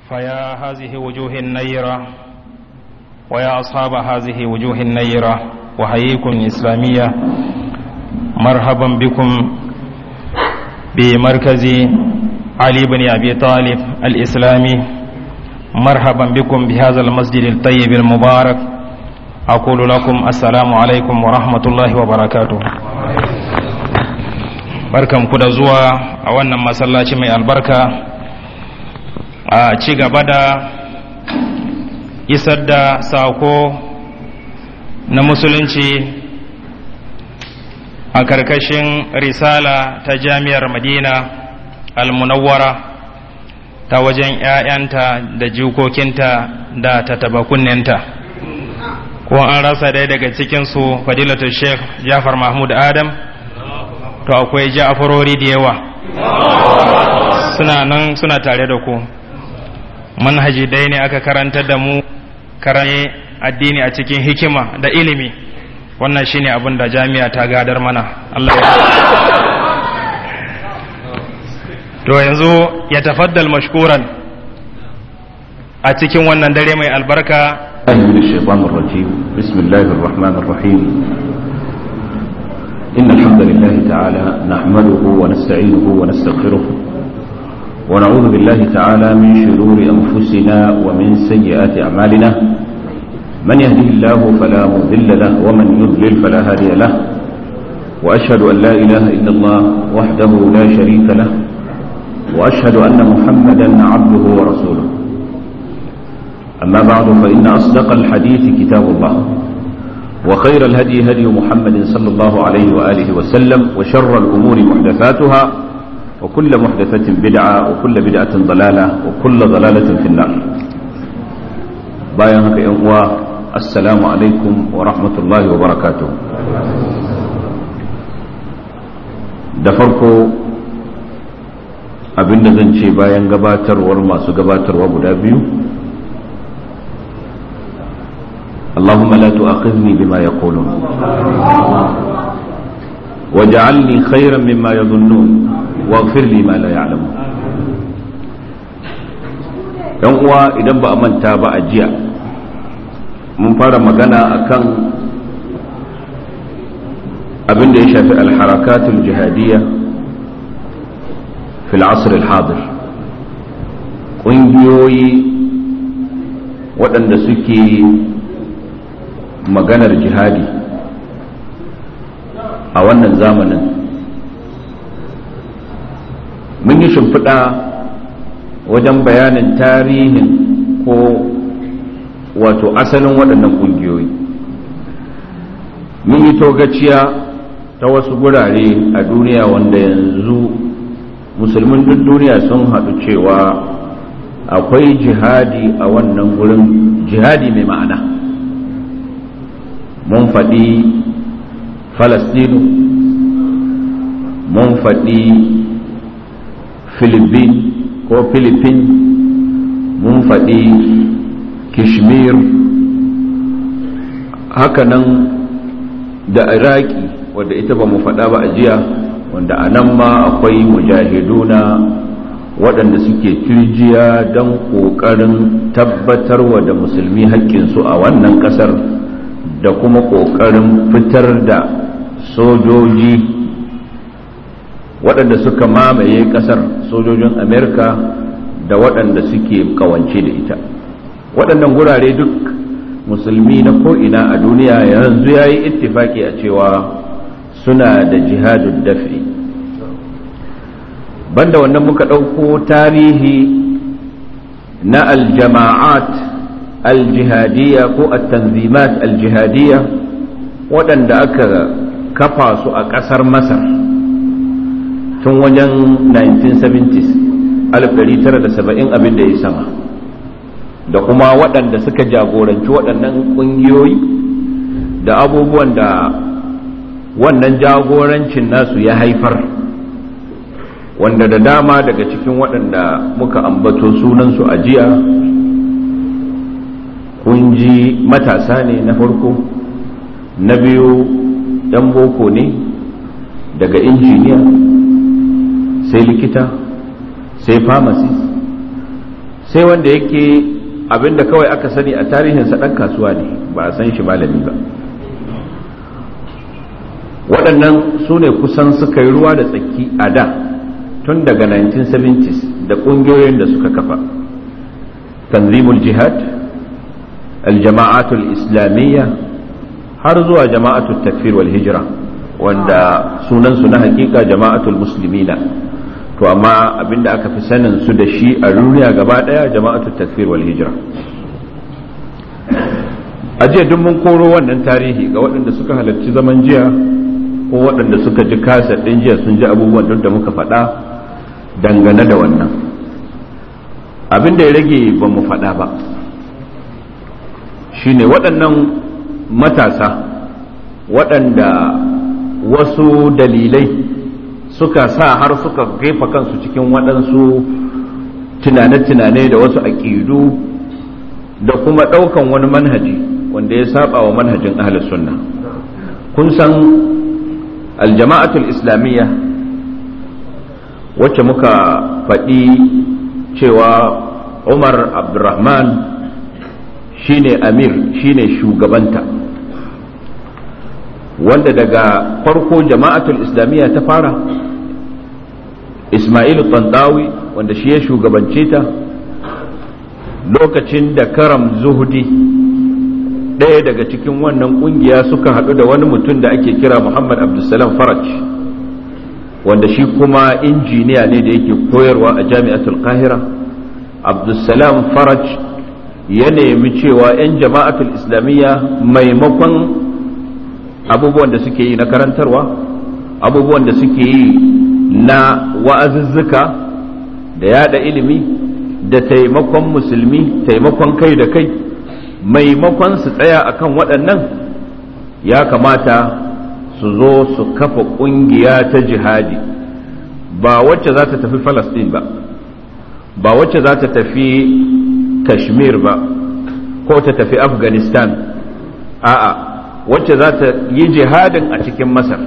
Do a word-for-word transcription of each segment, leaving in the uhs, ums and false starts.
فيا هذه وجوه النيرة ويا أصحاب هذه وجوه النيرة وحييكم إسلامية، مرحبا بكم بمركز علي بن أبي طالب الإسلامي، مرحبا بكم بهذا المسجد الطيب المبارك. أقول لكم السلام عليكم ورحمة الله وبركاته. barkan ku da zuwa a wannan masallaci mai albarka a ci gaba da isar da sako na musulunci a karkashin risala ta jami'ar Madina al-Munawwara ta wajen 'ya'yanta da jikokinta da tatabakunninta. Ko an rasa dai daga cikinsu fadilatul Sheikh Jafar Mahmud Adam, to akwai ja'farori da yawa suna nan suna tare da ku. Manhaji dai ne aka karantar da mu, karane addini a cikin hikima da ilimi. Wannan shine abin da jami'a ta gadar mana. Allah ya to yanzu ya tafaddal mashkuran a cikin wannan dare mai albarka. Bismillahir rahmanir rahim. إن الحمد لله تعالى نحمده ونستعينه ونستغفره ونعوذ بالله تعالى من شرور أنفسنا ومن سيئات أعمالنا، من يهده الله فلا مضل له ومن يضلل فلا هادي له، وأشهد أن لا إله إلا الله وحده لا شريك له، وأشهد أن محمدا عبده ورسوله. أما بعد، فإن أصدق الحديث كتاب الله، وخير الهدي هدي محمد صلى الله عليه وآله وسلم، وشر الأمور محدثاتها، وكل محدثة بدعة، وكل بدعة ضلالة، وكل ضلالة في النار. بايعك يا أخوة، السلام عليكم ورحمة الله وبركاته. دفركو abinda zan ce bayan gabatarwar masu gabatarwa guda biyu. اللهم لا تؤاخذني بما يقولون واجعلني خيرا مما يظنون واغفر لي ما لا يعلمون. yan uwa, idan ba a manta ba, a jiya mun fara magana akan abin da ya shafi alharakatul jihadiyya fil asr al-hadir, ƙungiyoyi waɗanda suke maganar jihadi a wannan zamanin. Mun yi shimfiɗa wajen bayanin tarihin ko wato asalin waɗannan ƙungiyoyi. Mun yi togaciya ta wasu gurare a duniya wanda yanzu musulmin duk duniya sun haɗu cewa akwai jihadi a wannan gurin, jihadi mai ma'ana. Mun faɗi Falastinu, mun faɗi Filipin ko Filipin, mun faɗi Kashmir, hakanan da Iraki wadda ita ba mu faɗa ba a jiya, wanda a nan ma akwai mujahiduna waɗanda suke turjiya don ƙoƙarin tabbatarwa da musulmi haƙƙinsu a wannan ƙasar, da kuma ƙoƙarin fitar da sojoji waɗanda suka mamaye ƙasar, sojojin Amerika da waɗanda suke ƙawance da ita. Waɗannan gurare duk musulmi na ko'ina a duniya yanzu ya yi ittifaki a cewa suna da jihadun dafi. Banda wannan muka ɗauko tarihi na aljama'at aljihadiyya ko at-tanzimat aljihadiyya waɗanda aka kafa su a ƙasar Masar tun wajen nineteen seventies, alif ɗari tara da saba'in abin da ya sama, da kuma waɗanda suka jagoranci waɗannan ƙungiyoyi da abubuwan da wannan jagorancin nasu ya haifar, wanda da dama daga cikin waɗanda muka ambato sunansu a jiya kunji matasa ne na farko, na biyu ɗan boko ne, daga injiniya sai likita sai pharmacist sai wanda yake abinda kawai aka sani a tarihinsa ɗan kasuwa ne, ba a san shi malami ba. Waɗannan su ne kusan suka yi ruwa da tsaki a da tun daga nineteen seventies da ƙungiyoyin da suka kafa tanzimul jihad, aljama'atul islamiyya, har zuwa jama'atul takfir wal hijra, wanda sunansu na hakika jama'atul muslimina, to amma abinda aka fi sanin su da shi a duniya gaba daya jama'atul takfir wal hijra. A jiya duk mun koro wannan tarihi ga waɗanda suka halarci zaman jiya ko waɗanda suka ji kasar ɗin jiya sun ji abubuwan duk da muka faɗa dangane da wannan. Abinda ya rage ba mu faɗa ba shine waɗannan matasa waɗanda wasu dalilai suka sa har suka gefa kansu cikin waɗansu tunane-tunane da wasu aƙidu da kuma ɗaukan wani manhaji wanda ya saba wa manhajin ahlus sunna. Kun san aljama'atul islamiyya wacce muka faɗi cewa Umar Abdurrahman shine amir, shine shugabanta, wanda daga farko jama'atul islamiyya ta fara Ismailu Tantawi wanda shi ya shugabance ta lokacin da Karam Zuhdi ɗaya daga cikin wannan ƙungiya suka haɗu da wani mutum da ake kira Muhammad Abdulsalam Faraj, wanda shi kuma injiniya ne da yake koyarwa a Jami'atul Qahira. Abdulsalam Faraj ya nemi cewa 'yan jama'atul islamiyya maimakon abubuwan da suke yi na karantarwa, abubuwan da suke yi na wa'azuzzuka da yada ilimi da taimakon musulmi, taimakon kai da kai, maimakon su tsaya akan waɗannan ya kamata su zo su kafa ƙungiya ta jihadi, ba wacce za ta tafi Falastin ba, ba wacce za ta tafi Kashmir ba ko ta tafi Afghanistan, a'a wacce za ta yi jihadin a cikin Masar.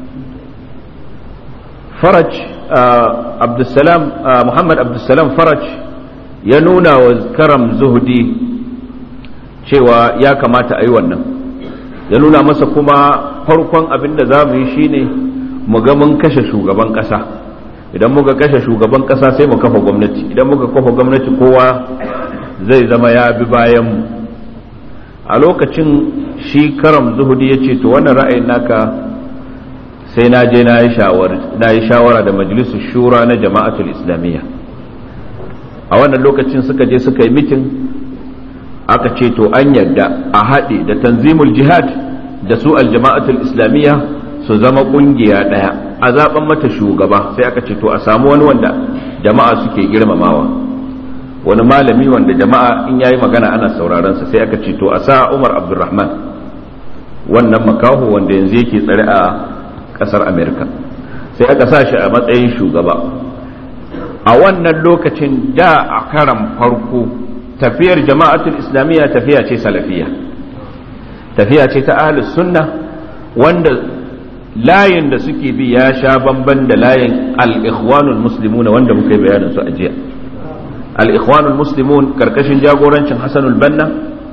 Faraj Abdulsalam Muhammad Abdulsalam Faraj ya nuna wa Karam Zuhdi cewa ya kamata a yi wannan, ya nuna masa kuma farkon abin da za mu yi shine mu ga mun kashe shugaban ƙasa, idan muka kashe shugaban ƙasa sai mu kafa gwamnati, idan muka kafa gwamnati kowa zai zama ya bi bayan mu. A lokacin shi Karam Zuhdi ya ce to wannan ra'ayin naka sai na je na yi shawara da majalisar shura na jama'atul islamiyya. A wannan lokacin suka je suka yi mitin, aka ce to an yadda a haɗe da tanzimul jihad da su aljama'atul islamiyya su zama ƙungiya ɗaya, a zaben mata shugaba. Sai aka ce to a samu wani wanda jama'a suke girmamawa, wani malami wanda jama'a in yayi magana ana sauraron sa. Sai aka ce to a sa Umar Abdurrahman, wannan makaho wanda yanzu yake tsare a ƙasar Amerika, sai aka sa shi a matsayin shugaba. A wannan lokacin da a karan farko tafiyar jama'atul islamiyya tafiya ce salafiya, tafiya ce ta ahlus sunna, wanda layin da suke bi ya sha bamban da layin al-ikhwanul muslimuna wanda muka yi bayanin su a jiya. Al-ikhwanul muslimun karkashin jagorancin Hassanul Banna,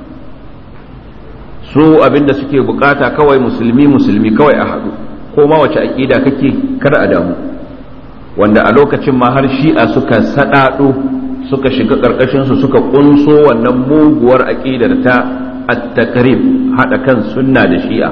su abinda suke bukata kawai musulmi musulmi kawai a haɗu, ko ma wace aƙida kake kada a damu, wanda a lokacin ma har shi'a suka saɗaɗo suka shiga ƙarƙashinsu suka ƙunso wannan muguwar aƙidar ta at-taqrib, haɗa kan sunna da shi'a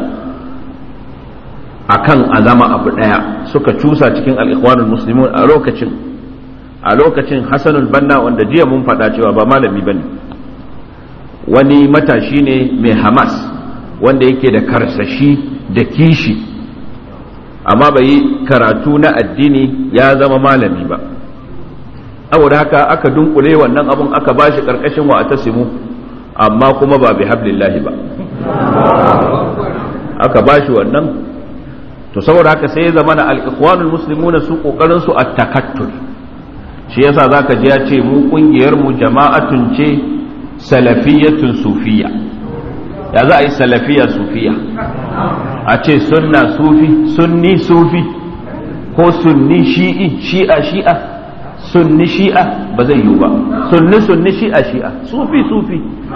akan azama abu ɗaya, suka cusa cikin al-ikhwanul muslimun. A lokacin a lokacin Hassanul Banna, wanda jiya mun faɗa cewa ba malami bane, wani matashi ne mai Hamas wanda yake da karsashi da kishi, amma bai yi karatu na addini ya zama malami ba. Saboda haka aka dunkule wannan abun aka bashi karkashin wa atasimu, amma kuma ba bi hablillahi ba, aka bashi wannan. To saboda haka sai ya zama na al-ikhwanul muslimuna su kokarin su at-takattul, shi yasa zaka ji ya ce mu kungiyar mu jama'atun ce salafiyatun sufiya. Ya za a yi salafiya sufiya? A ce sunna sufi, sunni sufi, ko sunni shi'i, shi'a shi'a. sunni shi'a ba zai yiwu ba, sunni sunni shi'a shi'a, sufi sufi.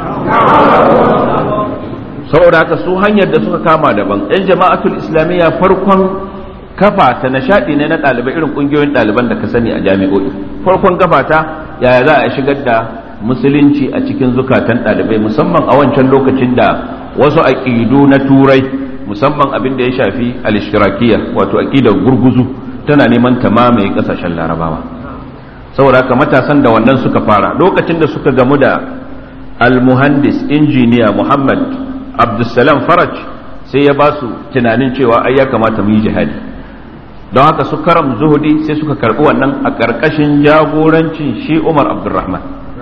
Saboda haka su hanyar da suka kama daban. yan jama'atul islamiyya farkon kafa ta nishadi ne na ɗalibai irin ƙungiyoyin ɗaliban da ka sani a jami'o'i. Farkon kafa ta yaya za a shigar da musulunci a cikin zukatan ɗalibai, musamman a wancan lokacin da wasu aƙidu na turai, musamman abin da ya shafi al-ishtirakiyya wato aƙidar gurguzu tana neman ta mamaye ƙasashen larabawa. Saboda haka matasan da wannan suka fara, lokacin da suka gamu da al-muhandis injiniya Muhammad Abdulsalam Faraj, sai ya ba su tunanin cewa ai ya kamata mu yi jihadi. Don haka su Karam Zuhudi sai suka karɓi wannan a ƙarƙashin jagorancin shi Umar Abdulrahman.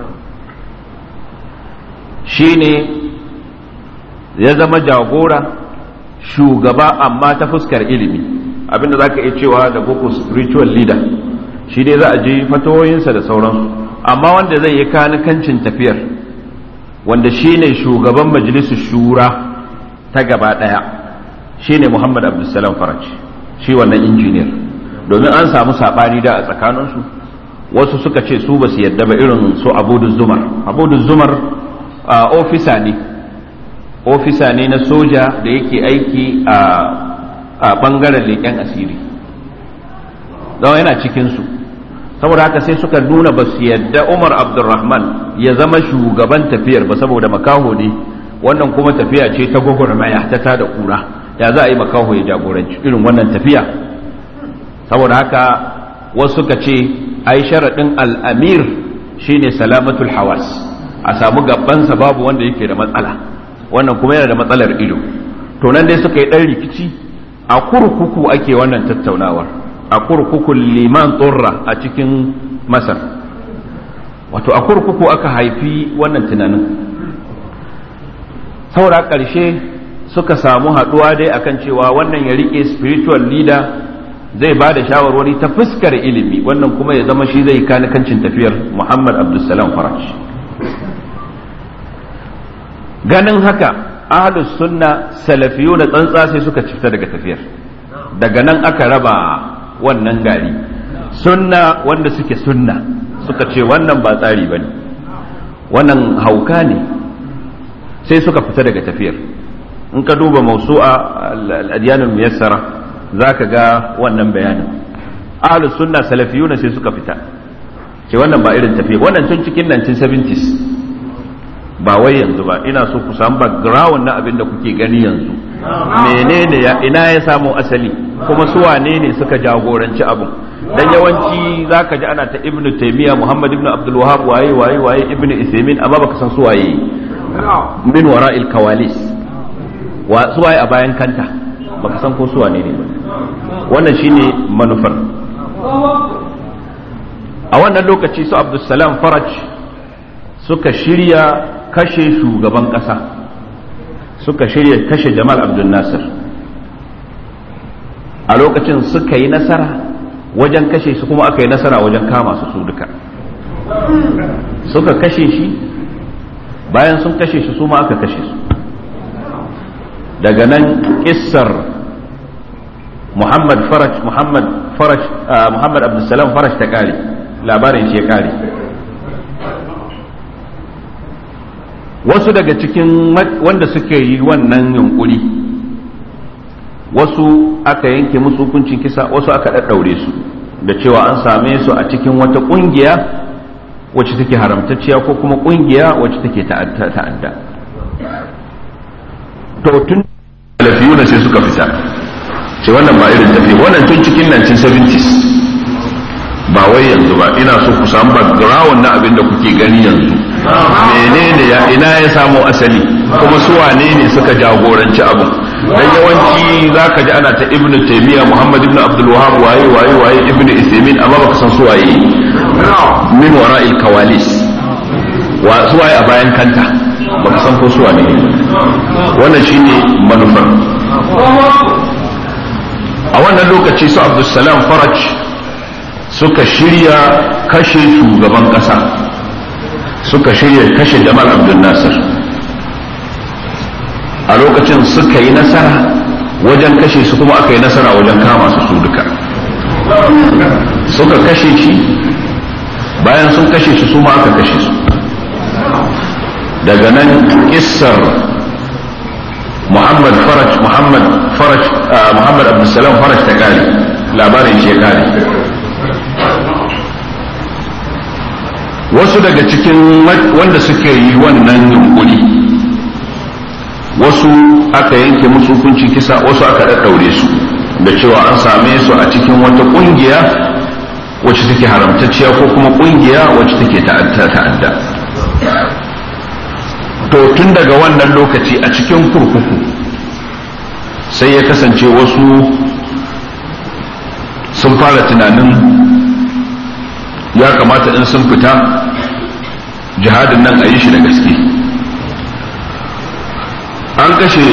Shi ne ya zama jagora, shugaba amma ta fuskar ilimi, abinda za ka iya cewa da boko spiritual leader. Shi dai za a ji fatawoyinsa da sauransu, amma wanda zai yi kanikancin tafiyar, wanda shi ne shugaban majalisar shura ta gaba ɗaya, shi ne Muhammad Abdulsalam Faraj, shi wannan injiniyar. Domin an samu saɓani da a tsakaninsu, wasu suka ce su ba su yadda ba, irin su Abudu Zumar. Abudu Zumar a ofisa ne, ofisa ne na soja da yake aiki a ɓangaren leƙen asiri, don yana cikinsu. Saboda haka sai suka nuna ba su yadda Umar Abdulrahman ya zama shugaban tafiyar ba, saboda makaho ne, wannan kuma tafiya ce ta gwagwarmaya ta tada kura, ya za a yi makaho ya jagoranci irin wannan tafiya. Saboda haka wasu suka ce ai sharaɗin al'amir shine salamatul hawas, a samu gabansa babu wanda yake da matsala, wannan kuma yana da matsalar ido. To nan dai suka yi ɗan rikici, a kurkuku ake wannan tattaunawar, a kurkukun liman tsorra a cikin Masar. Wato a kurkuku aka haifi wannan tunanin. Saura ƙarshe suka samu haɗuwa dai akan cewa wannan ya riƙe spiritual leader, zai ba da shawarwari ta fuskar ilimi, wannan kuma ya zama shi zai kanikancin tafiyar Muhammad Abdulsalam Faraj. Ganin haka ahlus sunna salafiyu na tsantsa sai suka cifta daga tafiyar. Daga nan aka raba wannan gari. Sunna wanda suke sunna suka ce wannan ba tsari bane, wannan hauka ne, sai suka fita daga tafiyar. In ka duba mawsu'a al-adyanul muyassara zaka ga wannan bayanin. Ahlus sunna salafiyuna sai suka fita, ce wannan ba irin tafiyar, wannan tun cikin nineteen seventies, ba wai yanzu ba. Ina so ku samu background na abin da kuke gani yanzu, menene ya ina ya samu asali, kuma su wane ne suka jagoranci abin. Dan yawanci zaka ji ana ta Ibn Taymiyyah, Muhammad ibn Abdul Wahhab, waye waye waye Ibn Uthaymeen, amma baka san su waye min wara'il kawalis, wa su waye a bayan kanta, baka san ko su wane ne ba. Wannan shine manufar. A wannan lokaci su Abdulsalam Faraj suka shirya kashe shugaban ƙasa, suka shirya kashe Jamal Abdul Nasir. A lokacin suka yi nasara wajen kashe su, kuma aka yi nasara wajen kama su su duka. Suka kashe shi, bayan sun kashe shi su ma aka kashe su. Daga nan kissar Muhammad Faraj Muhammad Faraj Muhammad Abdulsalam Faraj ta kare, labarin shi ya kare. Wasu daga cikin wanda suka yi wannan yunkuri, wasu aka yanke musu hukuncin kisa, wasu aka ɗaɗɗaure su da cewa an same su a cikin wata ƙungiya wacce take haramtacciya ko kuma ƙungiya wacce take ta'adda. To tun salafiyuna sai suka fita, ce wannan ba irin tafiya, wannan tun cikin nineteen seventies, ba wai yanzu ba. Ina so ku samu background na abin da kuke gani yanzu, menene ya ina ya samu asali, kuma su wane ne suka jagoranci abu. Dan yawanci zaka ji ana ta Ibn Taymiyyah, Muhammad ibn Abdul Wahhab, waye waye waye Ibn Uthaymeen, amma baka san su waye min wara'il kawalis, wa su waye a bayan kanta, baka san ko su wane ne. Wannan shine manufar. A wannan lokaci su Abdulsalam Faraj suka shirya kashe shugaban kasa, suka shirya kashe Jamal Abdul Nasir. A lokacin suka yi nasara wajen kashe su, kuma aka yi nasara wajen kama su su duka. Suka kashe shi, bayan sun kashe shi su ma aka kashe su. daga nan kissar Muhammad Faraj Muhammad Faraj Muhammad Abdulsalam Faraj ta kare, labarin shi ya kare. wasu daga cikin wanda suka yi wannan yunkuri, wasu aka yanke musu hukuncin kisa, wasu aka daddaure su da cewa an same su a cikin wata kungiya wacce take haramtacciya ko kuma kungiya wacce take ta'adda ta'adda. to tun daga wannan lokaci a cikin kurkuku sai ya kasance wasu sun fara tunanin ya kamata in sun fita jihadin nan a yi shi da gaske. an kashe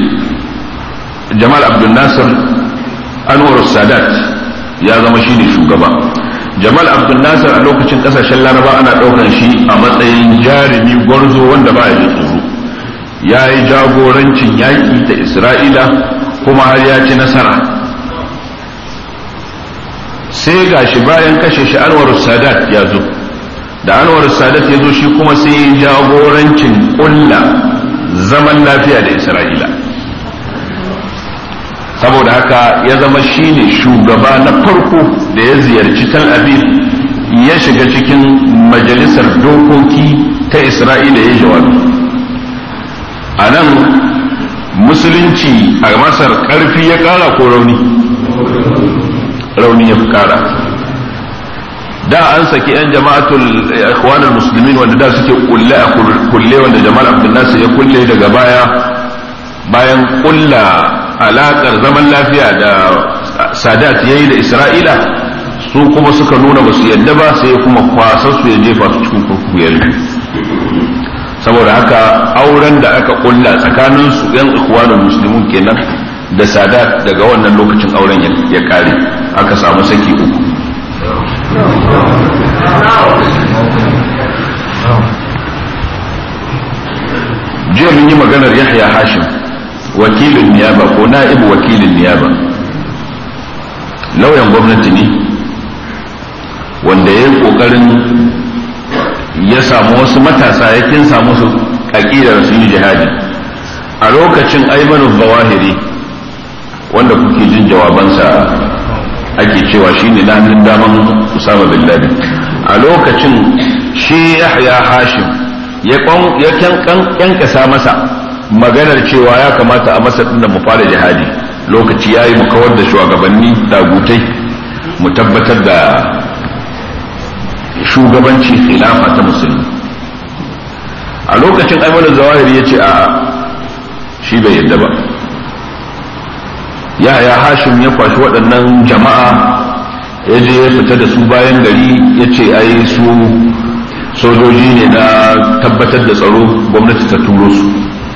Jamal Abdul Nasir Anwar Sadat ya zama shine shugaba. Jamal Abdul Nasir a lokacin kasashen Laraba ana daukan shi a matsayin jarumi gwarzo wanda ba ya tsoro. Ya yi jagorancin yaƙi ta Isra'ila kuma har ya ci nasara. sai gashi bayan kashe shi Anwar Sadat ya zo. Da Anwar Sadat ya zo shi kuma sai jagorancin kulla zaman lafiya da Isra'ila. saboda haka ya zama shine shugaba na farko da ya ziyarci Tel Aviv, ya shiga cikin majalisar dokoki ta Isra'ila ya jawabi. a nan musulunci a Masar ƙarfi ya ƙara ko rauni? rauni ya fi ƙara. da an saki 'yan jama'atul ikhwanul muslimin wanda da suke kulle a kulle, wanda Jamal Abdul Nasir ya kulle daga baya bayan kulla alaƙar zaman lafiya da Sadat ya yi da Isra'ila, su kuma suka nuna ba su yadda ba, sai kuma kwasar su ya jefa su cikin kurkuku ya rufe. saboda haka auren da aka kulla tsakanin su yan ikhwanul muslimun kenan da Sadat, daga wannan lokacin auren ya kare, aka samu saki uku. jiya mun yi maganar Yahya Hashim, wakilin niyaba ko na'ibu wakilin niyaba, lauyan gwamnati ne wanda ya yi kokarin ya samu wasu matasa, ya kin samu su aqidar su yi jihadi. a lokacin Aymanu Zawahiri wanda kuke jin jawabansa ake cewa shine na hannun daman Usama bin Laden, a lokacin shi Yahya Hashim ya kyankasa masa maganar cewa ya kamata a masa dinnan mu fara jihadi, lokaci yayi mu kawar da shugabanni dagutai, mu tabbatar da shugabanci khilafa ta musulmi. a lokacin Ayman Zawahiri yace a shi bai yadda ba. Yahya Hashim ya kwashi waɗannan jama'a ya je ya fita da su bayan gari, yace ai su sojoji ne na tabbatar da tsaro, gwamnati ta turo su.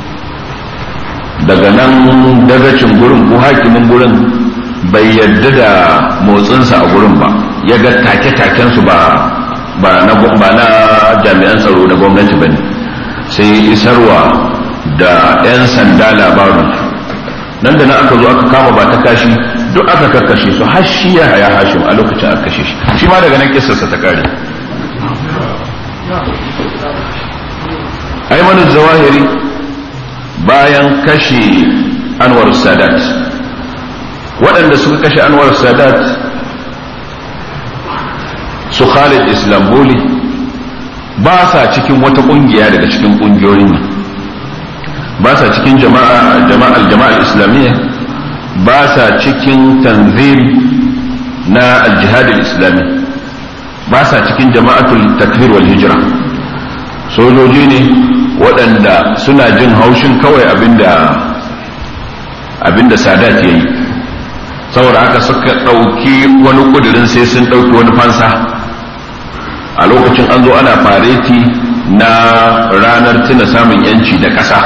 daga nan dagacin gurin ko hakimin gurin bai yadda da motsinsa a gurin ba, ya ga take-taken su ba ba na ba na jami'an tsaro da gwamnati bane, sai isarwa da 'yan sanda labarin. nan da nan aka zo aka kama ba ta kashi, duk aka kakkashe su, har shi ya haya Hashim a lokacin aka kashe shi. shi ma daga nan kissarsa ta kare. Ayman Zawahiri bayan kashe Anwar Sadat, waɗanda suka kashe Anwar Sadat su Khalid Islamboli ba sa cikin wata ƙungiya daga cikin ƙungiyoyin nan, ba sa cikin jama'a jama'al jama'al islamiyya, ba sa cikin tanzim na al-jihad al-islami, ba sa cikin jama'atul takfir wal hijra. sojoji ne waɗanda suna jin haushin kawai abinda abinda Sadat ya yi, saboda haka suka ɗauki wani ƙudurin sai sun ɗauki wani fansa. a lokacin an zo ana fareti na ranar tuna samun yanci da ƙasa.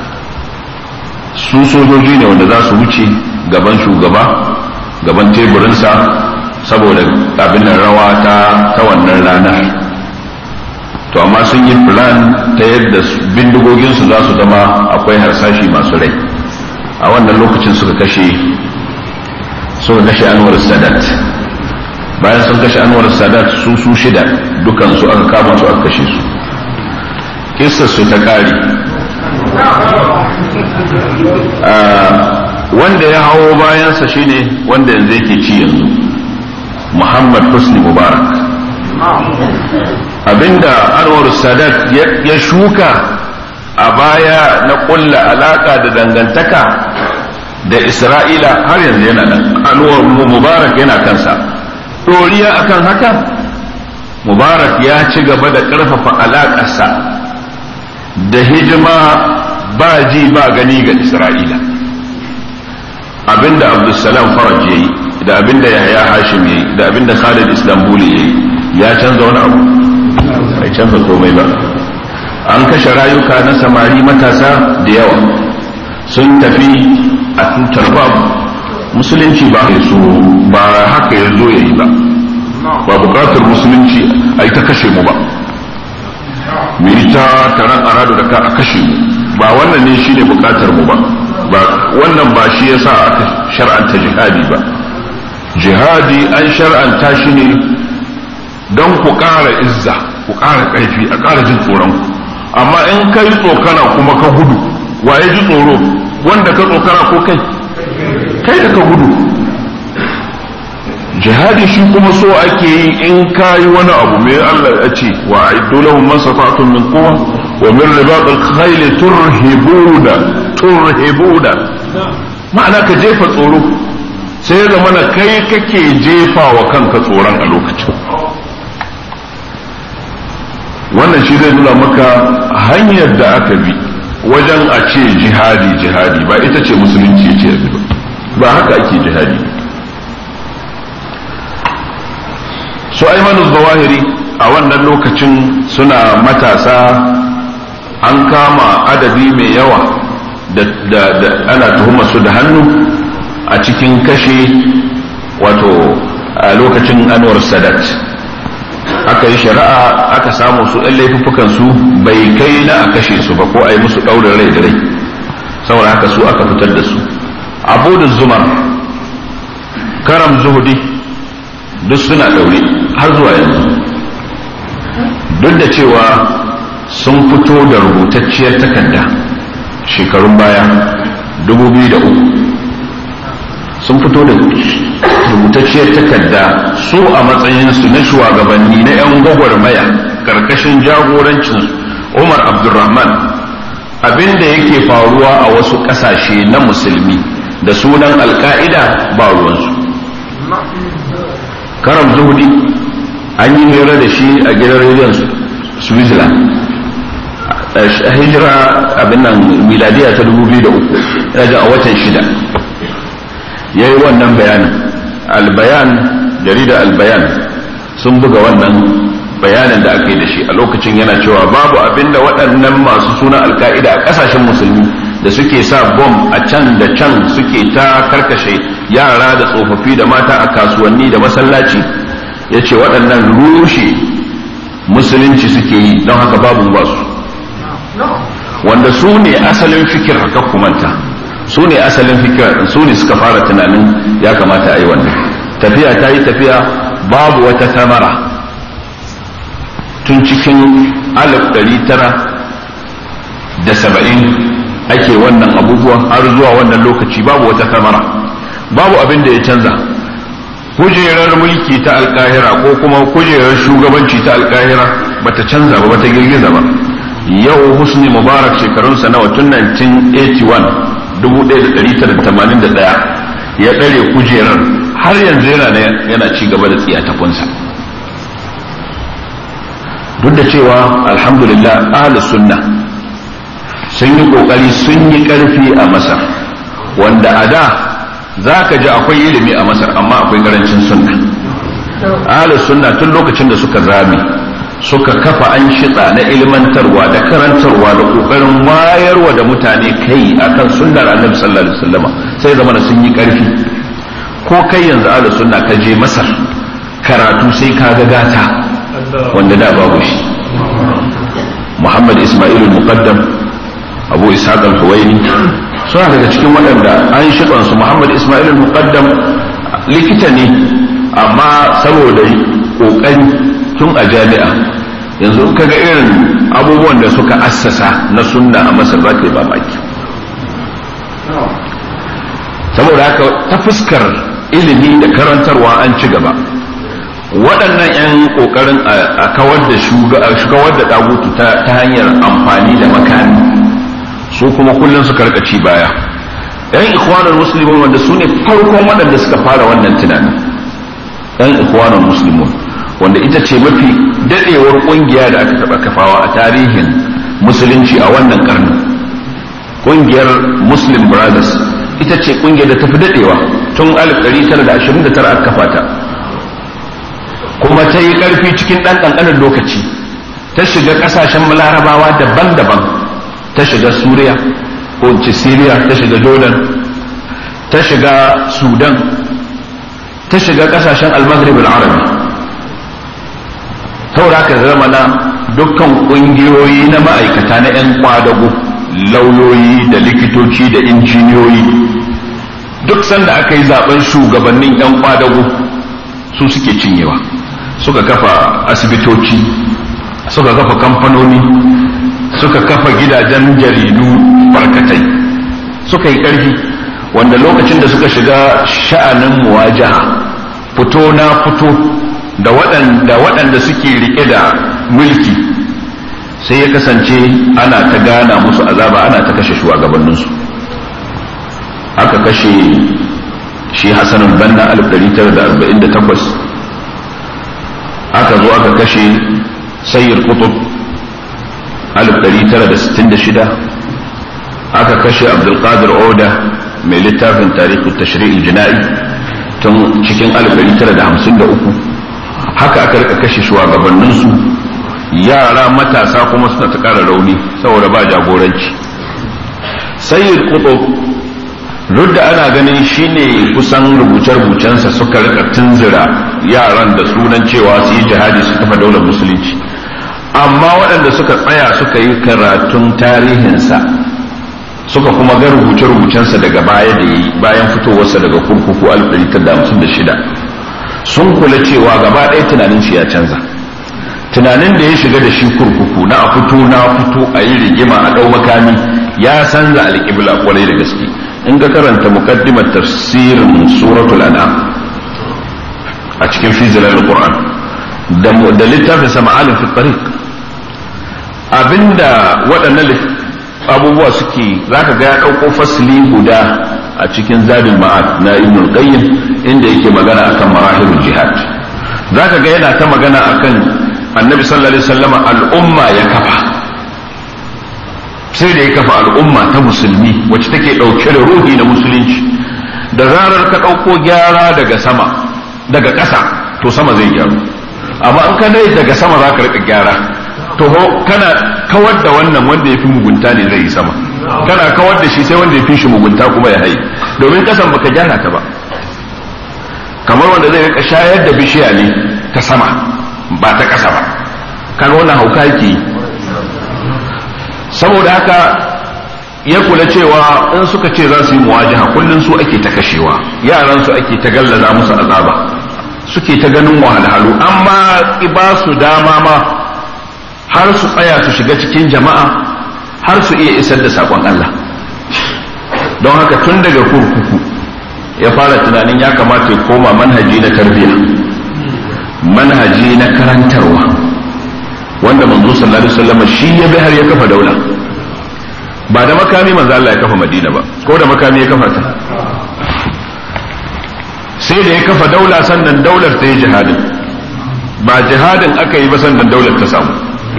su sojoji ne wanda za su wuce gaban shugaba, gaban teburinsa, saboda abin nan rawa ta ta wannan ranar. to amma sun yi plan ta yadda bindigoginsu za su zama akwai harsashi masu rai. a wannan lokacin suka kashe suka kashe Anwar Sadat. bayan sun kashe Anwar Sadat su su shida dukansu aka kama su aka kashe su. Kissar su ta kare. Wanda ya hawo bayansa shine wanda yanzu yake ci yanzu, Muhammad Husni Mubarak. Abinda Anwar Sadat ya shuka a baya na kulla alaka da dangantaka da Isra'ila har yanzu yana nan. Anwar Mubarak yana kansa. Doriya akan haka, Mubarak ya ci gaba da ƙarfafa alaƙarsa da hidima ba ji ba gani ga Isra'ila. Abinda Abdulsalam Faraj yayi da abinda Yahya Hashim yayi da abinda Khalid Istanbuli yayi ya canza wani abu? Bai canza komai ba. An kashe rayuka na samari matasa da yawa sun tafi a tutar babu. Musulunci ba su ba haka ya zo yayi ba, ba bukatar musulunci a yi ta kashe mu ba, mu yi ta taron aradu da ka a kashe mu ba, wannan ne shi ne bukatar mu ba, ba wannan ba shi yasa aka shar'anta jihadi ba. Jihadi an shar'anta shi ne don ku ƙara izza, ku ƙara ƙarfi, a ƙara jin tsoron ku. Amma in ka yi tsokana kuma ka gudu, waye ji tsoro? Wanda ka tsokana ko kai kai da ka gudu. Jihadi shi kuma so ake yi in kayi wani abu mai Allah ya ce wa aiddu lahum masafatun min quwwa wa min ribatil khayl turhibuna turhibuna, ma'ana ka jefa tsoro, sai ya zama kai kake jefa wa kanka tsoron a lokacin. Wannan shi zai nuna maka hanyar da aka bi wajen a ce jihadi jihadi ba ita ce musulunci ce ba, ba haka ake jihadi. su Aymanu Zawahiri a wannan lokacin suna matasa, an kama adadi mai yawa da, da, da ana tuhuma su da hannu a cikin kashe wato a lokacin Anwar Sadat. Aka yi shari'a aka samu su ɗan laifuffukan su bai kai na a kashe su ba ko a yi musu ɗaurin rai da rai, saboda haka su aka fitar da su. Abu da Zumar, Karam Zuhudi duk suna ɗaure har zuwa yanzu, duk da cewa sun fito da rubutacciyar takarda shekarun baya dubu biyu da uku, sun fito da rubutacciyar takarda su a matsayinsu na shugabanni na 'yan gwagwarmaya karkashin jagorancin Umar Abdulrahman, abinda yake faruwa a wasu ƙasashe na musulmi da sunan alka'ida ba ruwansu. Karam Zuhudi an yi hira da shi a gidan rediyon Switzerland a hijira abin nan miladiya ta dubu biyu da uku, a watan shida ya yi wannan bayanin. Albayan, jarida Albayan sun buga wannan bayanin da aka yi da shi a lokacin, yana cewa babu abin da waɗannan masu suna alka'ida a ƙasashen musulmi da suke sa bom a can da can suke ta karkashe yara da tsofaffi da mata a kasuwanni da masallaci, ya ce waɗannan rushe musulunci suke yi, don haka babu ba su, wanda su ne asalin fikir haka kumanta, su ne asalin fikir, su ne suka fara tunanin ya kamata a yi wannan. Tafiya ta yi tafiya, babu wata tamara tun cikin alif ɗari tara da saba'in ake wannan abubuwa har zuwa wannan lokaci babu wata tamara, babu abin da ya canza. Kujerar mulki ta alkahira ko kuma kujerar shugabanci ta alkahira bata canza ba, bata girgiza ba. Yau Husni Mubarak shekarunsa nawa? Tun dubu ɗaya da ɗari tara da tamanin da ɗaya ya ɗare kujerar, har yanzu yana yana ci gaba da tsiyatakunsa. Duk da cewa alhamdulillah ahlus sunna sun yi kokari, sun yi karfi a Masar, wanda a da za ka ji akwai ilimi a Masar amma akwai karancin sunna. Ahlus sunna tun lokacin da suka zame suka kafa an shida na ilmantarwa da karantarwa da kokarin wayarwa da mutane kai akan sunnar Annabi sallallahu alaihi wasallam, sai zamana sun yi karfi. Ko kai yanzu ahlus sunna ka je Masar karatu sai ka ga gata wanda da babu shi. Muhammad Ismail al-Muqaddam, Abu Ishaq al-Huwaini suna daga cikin waɗanda an shiɗan su. Muhammad Ismail al-Muqaddam likita ne amma saboda kokari tun a jami'a yanzu in kaga irin abubuwan da suka assasa na sunna a Masar za ka yi mamaki. Saboda haka ta fuskar ilimi da karantarwa an ci gaba. Waɗannan 'yan ƙoƙarin a kawar da shugawar da ɗagutu ta hanyar amfani da makami su kuma kullum suka rika ci baya. 'Yan ikhwanul muslimun wanda su ne farkon waɗanda suka fara wannan tunanin. 'Yan ikhwanul muslimun wanda ita ce mafi daɗewar ƙungiya da aka taɓa kafawa a tarihin musulunci a wannan ƙarni. Ƙungiyar Muslim Brothers ita ce ƙungiyar da ta fi daɗewa tun alif ɗari tara da ashirin da tara aka kafa ta. Kuma ta yi ƙarfi cikin ɗan ƙanƙanin lokaci, ta shiga ƙasashen larabawa daban-daban, ta shiga Suriya ko ce Syria, ta shiga Jordan, ta shiga Sudan, ta shiga ƙasashen al-Maghrib al-Arabi. Taura ka zama na dukkan ƙungiyoyi na ma'aikata na 'yan kwadago, lauyoyi da likitoci da injiniyoyi, duk sanda aka yi zaben shugabannin 'yan kwadago su suke cinyewa. Suka kafa asibitoci, suka kafa kamfanoni, suka kafa gidajen jaridu barkatai, suka yi ƙarfi wanda lokacin da suka shiga sha'anin muwajaha, fito na fito da waɗanda waɗanda suke rike da mulki, sai ya kasance ana ta gana musu azaba, ana ta kashe shugabanninsu. Aka kashe shi Hassan al-Banna alif ɗari tara da arba'in da takwas, aka zo aka kashe Sayyid Qutb alif ɗari tara da sittin da shida, aka kashe Abdul Qadir Oda mai littafin Tarihu Tashri'il Jina'i tun cikin alif ɗari tara da hamsin da uku. Haka aka rika kashe shugabanninsu, yara matasa kuma suna ta ƙara rauni saboda ba jagoranci. Sayyid Qutb duk da ana ganin shine kusan rubuce-rubucensa suka rika tunzura yaran da sunan cewa su yi jihadi su kafa daular musulunci, amma waɗanda suka tsaya suka yi karatun tarihinsa suka kuma ga rubuce-rubucensa daga baya da yi bayan fitowarsa daga kurkuku alif ɗari tara da hamsin da shida sun kula cewa gaba ɗaya tunanin shi ya canza. Tunanin da ya shiga da shi kurkuku na a fito na fito a yi rigima a ɗau makami ya canza alƙibla kwarai da gaske. In ka karanta muqaddimar tafsirin suratul an'am a cikin fi zilalul qur'an da da littafin sama'alin fi tariq, abinda waɗannan abubuwa suke zaka ga ya ɗauko fasli guda a cikin zadul ma'ad na ibn al-qayyim inda yake magana akan marahilul jihad. Zaka ga yana ta magana akan annabi sallallahu alaihi wasallam al'umma ya kafa, sai da ya kafa al'umma ta musulmi wacce take ɗauke da ruhi na musulunci. Da zarar ka ɗauko gyara daga sama daga ƙasa to sama zai gyaru, amma in ka dai daga sama za ka rika gyara to kana kawar da wannan wanda ya fi mugunta ne zai yi sama, kana kawar da shi sai wanda ya fi shi mugunta kuma ya haye, domin ƙasan baka gyara ta ba. Kamar wanda zai rika shayar da bishiya ne ta sama ba ta ƙasa ba, kaga wannan hauka yake yi. Saboda haka ya kula cewa in suka ce za su yi muwajaha kullum su ake ta kashewa, yaran su ake ta gallaza musu azaba, suke ta ganin wahalhalu, amma ba su dama ma har su tsaya su shiga cikin jama'a, har su iya isar da sakon Allah. Don haka tun daga kurkuku ya fara tunanin ya kamata ya koma manhaji na tarbiyya, manhaji na karantarwa, wanda manzo sallallahu alaihi wasallam shi ya bi har ya kafa daula. Ba da makami manzo Allah ya kafa Madina ba, ko da makami ya kafa ta, sai da ya kafa daula sannan daular ta yi jihadin, ba jihadin aka yi ba sannan daular ta samu.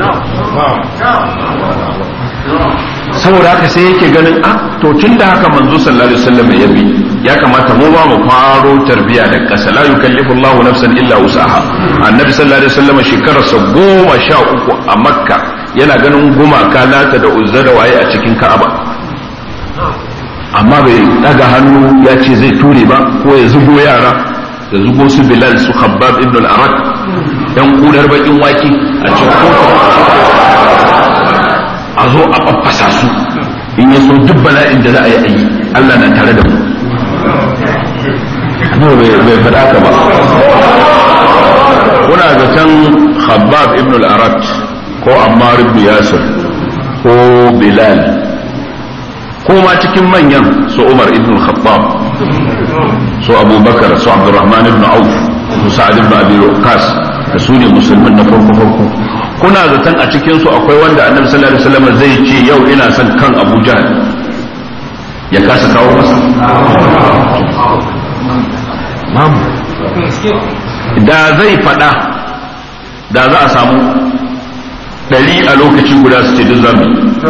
Saboda haka sai yake ganin a to tun da haka manzo sallallahu alaihi wasallam ya bi, ya kamata mu ba mu faro tarbiya da ƙasa. La yukallifu Allahu nafsan illa wusaha. Annabi sallallahu alaihi wasallam shekararsa goma sha uku a Makka yana ganin gumaka Lata da Uzza da waye a cikin Ka'aba, amma bai daga hannu ya ce zai ture ba ko ya zubo yara, ya zubo su Bilal su Khabbab ibn al-Arak dan kudar bakin waki a cikin a zo a faffasa su, in ya so duk bala'in da za a yi ayi Allah na tare da mu. Annabi bai faɗa ka ba. kuna zaton Khabbab ibn al-Arat ko Ammar ibn Yasir ko Bilal ko ma cikin manyan su Umar ibn al-Khattab su Abu Bakar su Abdurrahman ibn Auf su Sa'ad ibn Abi Waqqas da su ne musulmin na farko farko kuna zaton a cikin su akwai wanda Annabi sallallahu alaihi wasallam zai ce yau ina son kan Abu Jahl ya kasa kawo masa mamu da zai fada da za a samu ɗari a lokaci guda su ce duk zamu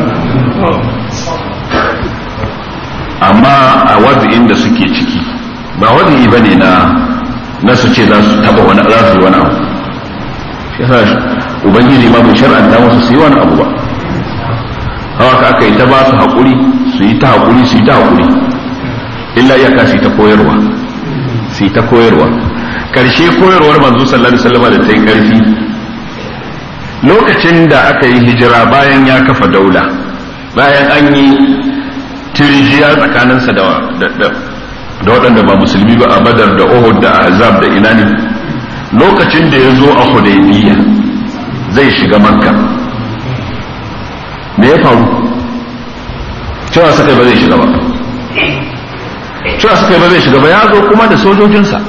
amma a wazi'in da suke ciki ba wazi'i bane na na su ce za su taba wani za su yi wani abu shi yasa ubangiji ma bai shar'anta musu su yi wani abu ba hawa ka aka yi ta ba su haƙuri su yi ta haƙuri su yi ta haƙuri illa iyaka su yi ta koyarwa su yi ta koyarwa karshe koyarwar manzo sallallahu alaihi wasallam da ta yi karfi lokacin da aka yi hijira bayan ya kafa daula bayan an yi tirjiya tsakaninsa da da waɗanda ba musulmi ba a Badar da Uhud da Ahzab da ina ne lokacin da ya zo a Hudaybiyya zai shiga Makka me ya faru cewa suka ba zai shiga ba cewa suka ba zai shiga ba ya zo kuma da sojojinsa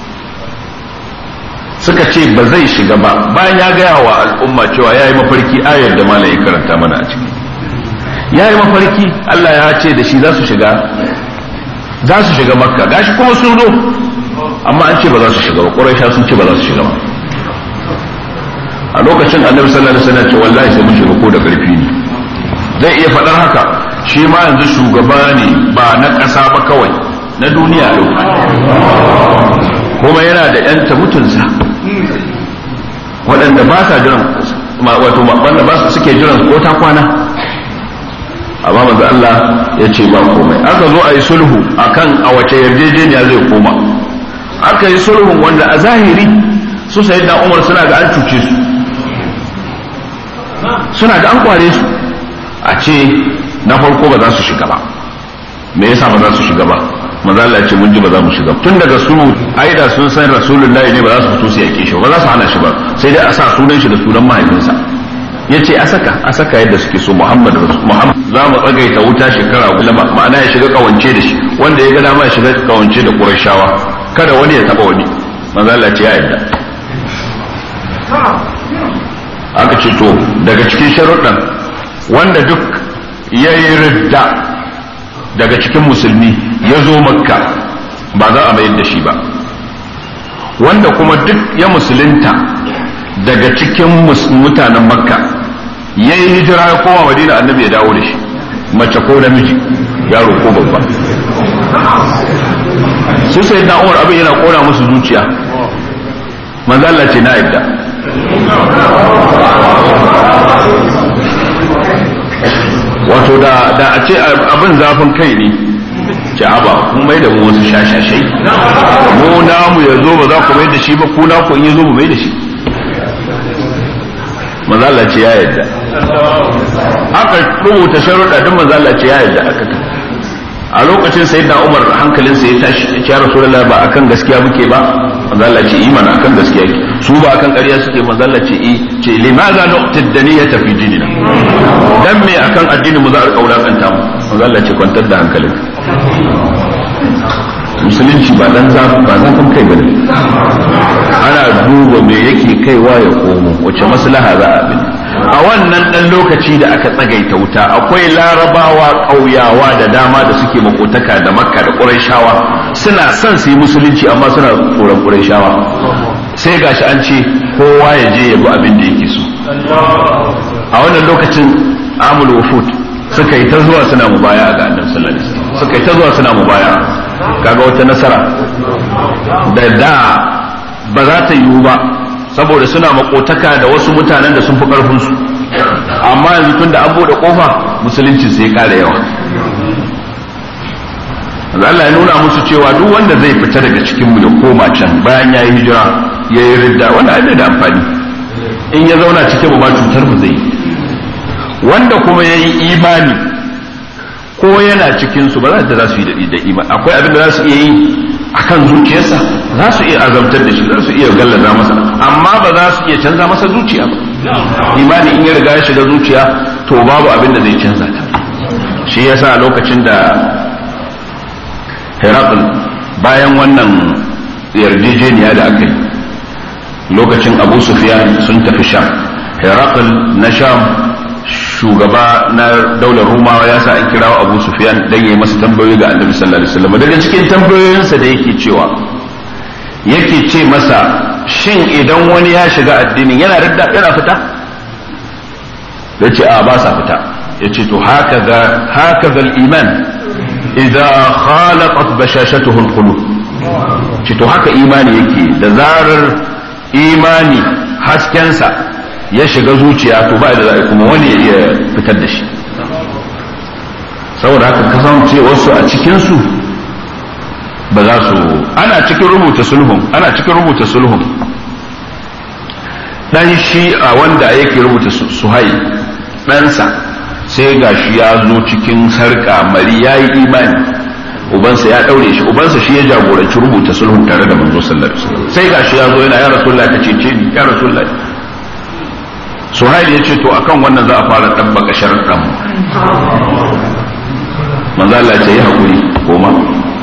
suka ce ba zai shiga ba bayan ya gaya wa al'umma cewa ya yi mafarki ayar da malayi karanta mana a ciki ya yi mafarki Allah ya ce da shi za su shiga za su shiga Makka gashi kuma sun zo amma an ce ba za su shiga ba Quraisha sun ce ba za su shiga ba a lokacin Annabi sallallahu alaihi wasallam ce wallahi sai mun shiga ko da karfi ne zai iya faɗar haka shi ma yanzu shugaba ne ba na ƙasa ba kawai na duniya ne kuma yana da ‘yanta mutunsa waɗanda ba sa jiran wato wanda ba su suke jiran ko ta kwana amma manzo Allah ya ce ba komai aka zo a yi sulhu akan a wace yarjejeniya zai koma aka yi sulhun wanda a zahiri su sayyidina Umar suna ga an cuce su suna ga an kware su a ce na farko ba za su shiga ba me yasa ba za su shiga ba manzo Allah ya ce mun ji ba za mu shiga tun daga sunu aida sun san rasulullahi ne ba za su fito su yake shi ba za su hana shi ba sai dai a sa sunan shi da sunan mahaifinsa yace a saka a saka yadda suke so Muhammad Muhammad za mu tsagaita wuta shekara goma ma'ana ya shiga kawance da shi wanda ya ga dama ya shiga kawance da Qurayshawa kada wani ya taba wani manzo Allah ya ce ya yarda aka ce to daga cikin sharuɗan wanda duk yayi ridda daga cikin musulmi ya zo Makka ba za a mayar da shi ba wanda kuma duk ya musulunta daga cikin mutanen Makka ya yi hijira ya koma Madina annabi ya dawo da shi mace ko namiji yaro ko babba su sai da Umar abin yana kona musu zuciya manzo Allah ce na yadda wato da da a ce abin zafin kai ne ce aba kun mai da mu wasu shashashai mu namu ya zo ba za ku mai da shi ba ku na ku in ya zo mu mai da shi manzo Allah ce ya yadda aka rubuta sharuɗa din manzo Allah ce ya yadda aka ta a lokacin sayyidina Umar hankalinsa ya tashi ya Rasulullahi ba akan gaskiya muke ba manzo Allah ce iman akan gaskiya yake su ba akan ƙarya suke manzo Allah ce eh ce limaza nuqtid daniyata fi dinina dan me akan addinin mu za a kaulakanta mu manzo Allah ce kwantar da hankalinka musulunci ba dan za ba zafin kai bane ana duba me yake kaiwa ya komo wace maslaha za a bi a wannan dan lokaci da aka tsagaita wuta akwai larabawa kauyawa da dama da suke makotaka da Makka da Qurayshawa suna son su yi musulunci amma suna tsoron Qurayshawa sai gashi an ce kowa ya je ya bi abin da yake so a wannan lokacin amul wufud suka yi ta zuwa suna mubaya ga Annabi sallallahu alaihi wasallam suka yi ta zuwa suna mubaya kaga wata nasara da da ba za ta yiwu ba saboda suna makotaka da wasu mutanen da sun fi karfin su amma yanzu tunda an bude kofa musulunci sai ya kara yawa Allah ya nuna musu cewa duk wanda zai fita daga cikin mu ya koma can bayan yayi hijira yayi ridda wanda ai da amfani in ya zauna cikin mu ba cutar mu zai wanda kuma yayi imani ko yana cikin su ba za ta za su yi da imani akwai abin da za su iya yi akan zuciyarsa za su iya azabtar da shi, za su iya gallaza masa, amma ba za su iya canza masa zuciya ba. Imani in ya riga ya shiga zuciya to babu abin da zai canza ta. Shi yasa lokacin da Herakl bayan wannan yarjejeniya da aka yi, lokacin Abu Sufyan sun tafi Sham, Herakl na Sham shugaba na daular Rumawa ya sa an kirawo Abu Sufyan dan yayi masa tambayoyi ga Annabi sallallahu alaihi wasallam. Daga cikin tambayoyinsa da yake cewa yake ce masa, shin idan wani ya shiga addinin yana ridda yana fita? Yace a ba sa fita. Yace to hakaza hakaza al-iman idza khalaqat bashashatuhu al-qulub. Ce to haka imani yake, da zarar imani haskensa ya shiga zuciya to ba da za a kuma wani ya fitar da shi. Saboda haka kasance wasu a cikinsu ba za su, ana cikin rubuta sulhun ana cikin rubuta sulhun dan shi a wanda yake rubuta Suhail ɗansa sai gashi ya zo cikin sarka mari yayi imani, ubansa ya daure shi, ubansa shi ya jagoranci rubuta sulhun tare da manzo sallallahu alaihi wasallam. Sai gashi ya zo yana ya Rasulullah ka cece ni ya Rasulullah. Suhail ya ce to akan wannan za a fara tabbaka sharuɗan mu. Manzo Allah ya ce yi hakuri koma.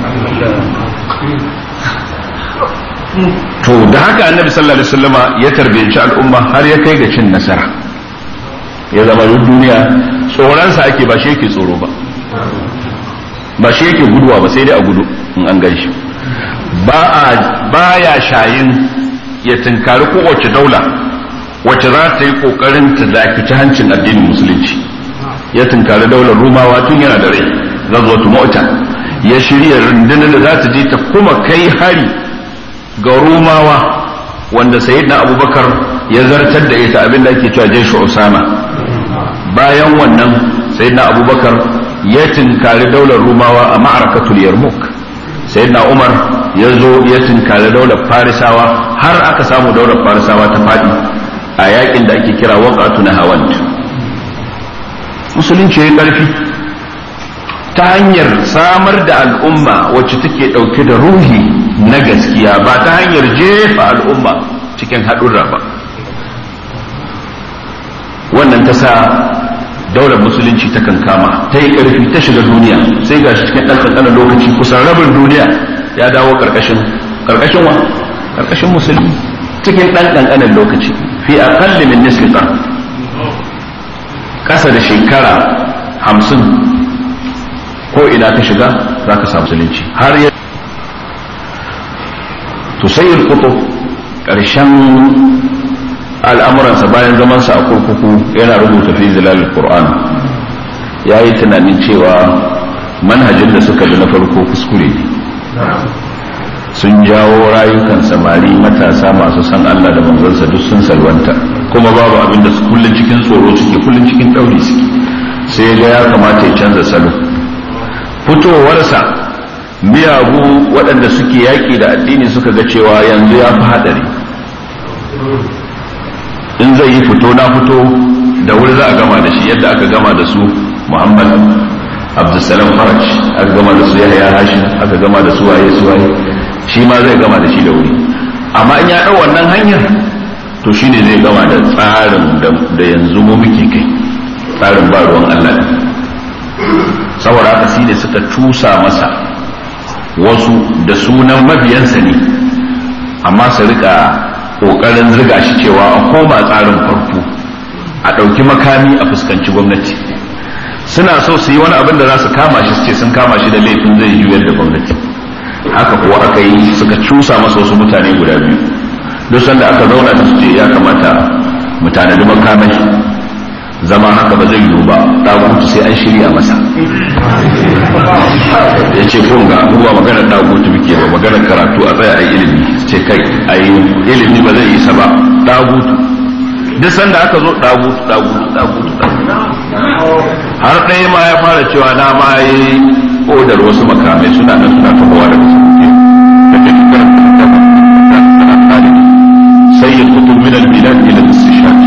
To da haka Annabi sallallahu alaihi wasallama ya tarbiyanci al'umma har ya kai ga cin nasara. Ya zama duniya tsoronsa ake, ba shi yake tsoro ba. Ba shi yake guduwa ba sai dai a gudu in an gan shi. Ba a baya shayin ya tunkari kowace daula wacce za ta yi kokarin ta dakici hancin addinin musulunci. Ya tunkari daular Rumawa tun yana da rai, Ghazwatu Mu'ta. Ya shirya rundunar da za ta je ta kuma kai hari ga Rumawa wanda Sayyidina Abubakar ya zartar da ita, abinda ake cewa Jaishu Usama. Bayan wannan Sayyidina Abubakar ya tinkari daular Rumawa a ma'arakatul Yarmouk. Sayyidina Umar ya zo ya tinkari daular Farisawa har aka samu daular Farisawa ta fadi a yakin da ake kira waqatu Nahawand. Musulunci ya karfi ta hanyar samar da al'umma wacce take dauke da ruhi na gaskiya, ba ta hanyar jefa al'umma cikin haɗurra ba. Wannan ta sa daular musulunci ta kankama, ta yi ƙarfi, ta shiga duniya, sai ga cikin ɗan ƙanƙanin lokaci kusan rabin duniya ya dawo ƙarƙashin ƙarƙashin wa ƙarƙashin musulmi cikin ɗan ƙanƙanin lokaci, fi aqalli min nisfi qarn, ƙasa da shekara hamsin ko ina ka shiga za ka samu musulunci har ya to sai al-qutb ƙarshen al'amuransa bayan zamansa a kurkuku yana rubuta fi zilalul Qur'an. Ya yi tunanin cewa manhajin da suka bi na farko kuskure ne, sun jawo rayukan samari matasa masu san Allah da manzansa duk sun salwanta, kuma babu abin da kullun cikin tsoro suke, kullun cikin dauri suke. Sai ga ya kamata ya canza salo. Fitowarsa miyagu waɗanda suke yaƙi da addini suka ga cewa yanzu ya fi haɗari. In zai yi fito na fito da wuri za a gama da shi yadda aka gama da su Muhammad Abdulsalam Faraj, aka gama da su Yahya Hashim, aka gama da su waye su waye, shi ma zai gama da shi da wuri. Amma in ya ɗau wannan hanyar to shine zai gama da tsarin da yanzu mu muke kai, tsarin ba ruwan Allah. Saboda haka shine suka cusa masa wasu da sunan mabiyansa ne, amma su rika kokarin ziga shi cewa a koma tsarin farko, a ɗauki makami a fuskanci gwamnati. Suna so su yi wani abin da za su kama shi, su ce sun kama shi da laifin zai juyar da gwamnati. Haka kuwa aka yi, suka cusa masa wasu mutane guda biyu. Duk sanda aka zauna da su ce ya kamata mu tanadi makamai, zama haka ba zai yiwu ba, dagutu sai an shirya masa. Ya ce kun ga ba maganar dagutu muke ba, maganar karatu a tsaya a yi ilimi. Ce kai a yi ilimi ba zai isa ba, dagutu. Duk sanda aka zo dagutu dagutu dagutu har ɗaya ma ya fara cewa na ma yi odar wasu makamai suna nan suna tafowa daga sauke da ke karanta sai ya kutu min al-bilad ila al-istishhad.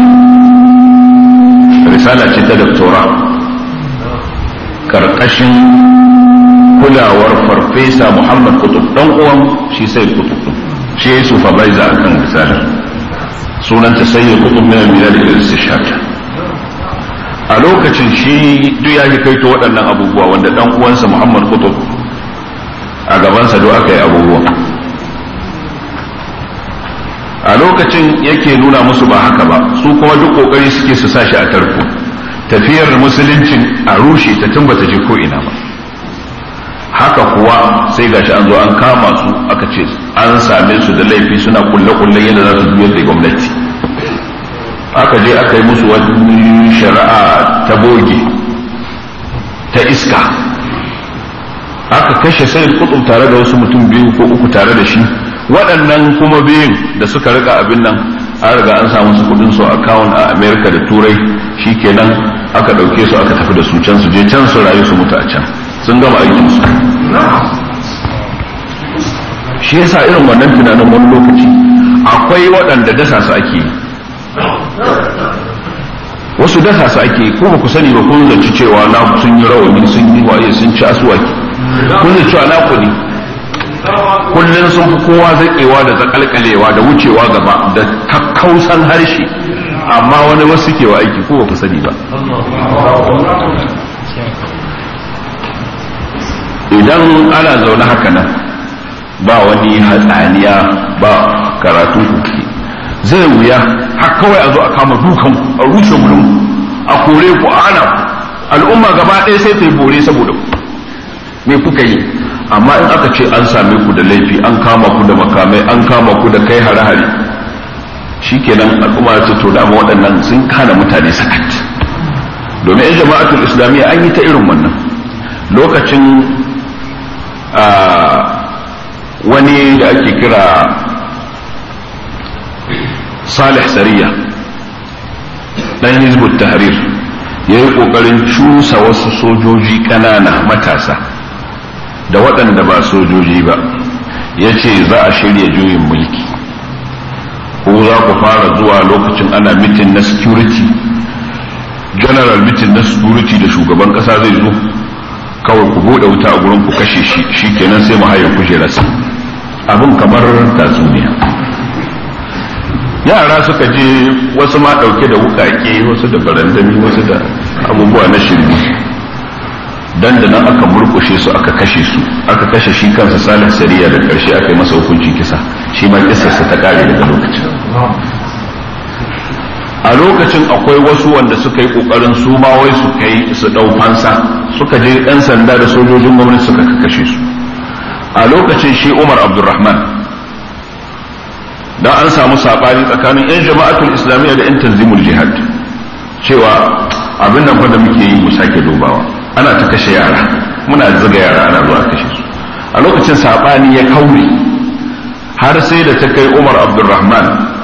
Risala ce ta doktora karkashin kulawar farfesa Muhammad Qutb dan uwan shi Sayyid Qutb shi yayi supervisor akan misalin sunanta Sayyid Qutb min al-milad ila al-istishhad. A lokacin shi duk ya kaito waɗannan abubuwa wanda dan uwansa Muhammad Qutb a gabansa duk aka yi abubuwa. A lokacin yake nuna musu ba haka ba, su kuma duk kokari suke su sashi a tarko, tafiyar musuluncin a rushe ta tun bata je ko ina ba. Haka kuwa sai gashi an zo an kama su aka ce an same su da laifi suna kulle-kulle yadda za su juyar da gwamnati. Aka je aka yi musu wani shari'a ta boge ta iska, aka kashe Sayyid Qutb tare da wasu mutum biyu ko uku tare da shi. Waɗannan kuma biyun da suka riga abin nan an riga an samu su kudin su account a America da Turai, shikenan aka ɗauke su aka tafi da su can su je can su rayu su mutu a can, sun gama aikin su. Shi yasa irin wannan tunanin wani lokaci akwai waɗanda dasa su ake yi, wasu dasa su ake yi, ko ba ku sani ba kun zaci cewa na sun yi rawani sun yi waye sun ci asuwaki, kun zaci cewa na ku ne kullum sun fi kowa zaƙewa da zaƙalƙalewa da wucewa gaba da kakkausan harshe, amma wani wasu ke wa aiki ko ba ku sani ba. Idan ana zaune haka nan ba wani hatsaniya ba karatu kuke, zai wuya har kawai a zo a kama dukan a rushe gurin a kore ku a ana al'umma gaba ɗaya sai ta yi bore saboda ku me kuka yi. Amma in aka ce an same ku da laifi, an kama ku da makamai, an kama ku da kai hare-hare, shikenan al'umma ta to da waɗannan sun kana mutane sakat. Domin in jama'atul islamiyya an yi ta irin wannan lokacin wani da ake kira Salih Sariya dan Hizbut Tahrir yayi kokarin cusa wasu sojoji kanana matasa da waɗanda ba sojoji ba, ya ce za a shirya juyin mulki, ko za ku fara zuwa lokacin ana mitin na security, general mitin na security da shugaban ƙasa zai zo, kawai ku buɗe wuta a gurin ku kashe shi, shi kenan sai mu haye kujerarsa. Abin kamar tatsuniya. Yara suka je wasu ma ɗauke da wuƙaƙe, wasu da barandami, wasu da abubuwa na shirme. Dan da nan aka murkushe su aka kashe su, aka kashe shi kansa Salih Sariya da karshe aka yi masa hukuncin kisa, shi ma kisarsa ta kare daga lokacin. A lokacin akwai wasu wanda suka yi kokarin su ma wai su kai su dau fansa, suka je ɗan sanda da sojojin gwamnati suka kashe su. A lokacin shi Umar Abdulrahman, dan an samu sabani tsakanin yan jama'atul islamiyya da yan tanzimul jihad cewa abin nan fa da muke yi mu sake dubawa. Ana ta kashe yara, muna zuga yara ana zuwa kashe su. A lokacin sabani ya kaure har sai da ta kai Umar Abdulrahman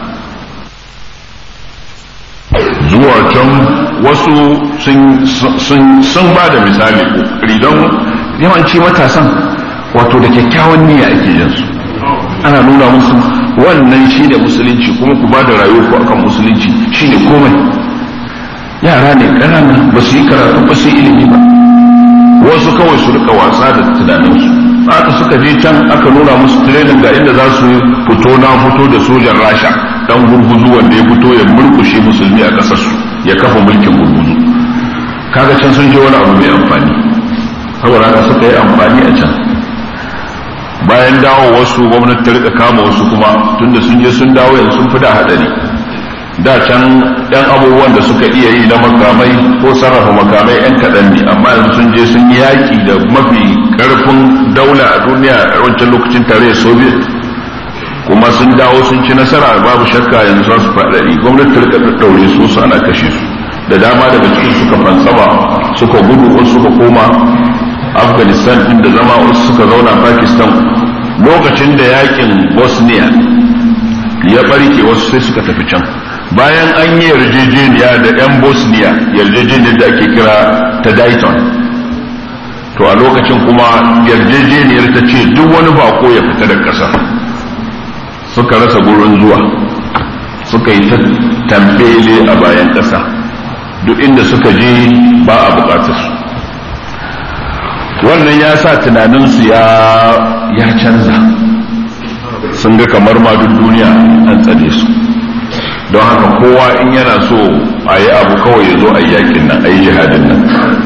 zuwa can wasu sun ba da misali ridan yawanci matasan wato da kyakkyawan niyya ake yin su, ana nuna musu wannan shi da musulunci, kuma ku ba da rayuwa ku akan musulunci shi ne komai. Yara ne ƙanana ba su yi karatu ba su yi ilimi ba, wasu kawai su rika wasa da tunaninsu. Aka suka je can aka nuna musu training ga inda za su fito na fito da sojan Rasha dan gurguzu wanda ya fito ya murkushe musulmi a ƙasar su, ya kafa mulkin gurguzu. Kaga can sun je wani abu mai amfani, saboda haka suka yi amfani a can. Bayan dawo wasu gwamnati ta rika kama wasu kuma tunda sun je sun dawo yanzu sun fi da hadari. Da can yan abubuwan da suka iya yi na makamai ko sarrafa makamai yan kaɗan ne, amma yanzu sun je sun yi yaƙi da mafi ƙarfin daula a duniya a wancan lokacin tarayyar Soviet, kuma sun dawo sun ci nasara. Babu shakka yanzu za su faɗaɗi, gwamnati ta rika ɗaɗɗaure su su ana kashe su, da dama daga cikin suka fansama suka gudu, wasu suka koma Afghanistan inda zama, wasu suka zauna Pakistan. Lokacin da yaƙin Bosnia ya barke wasu sai suka tafi can. Bayan an yi yarjejeniya da 'yan Bosnia, yarjejeniyar da ake kira ta Dayton, to a lokacin kuma yarjejeniyar ta ce duk wani bako ya fita da ƙasa. Suka rasa gurin zuwa, suka yi ta tambele a bayan ƙasa, duk inda suka je ba a buƙatar su. wannan ya sa tunaninsu ya ya canza, sun ga kamar ma duk duniya an tsare su, don haka kowa in yana so a yi abu kawai ya zo a yi yakin nan, a yi jihadin nan.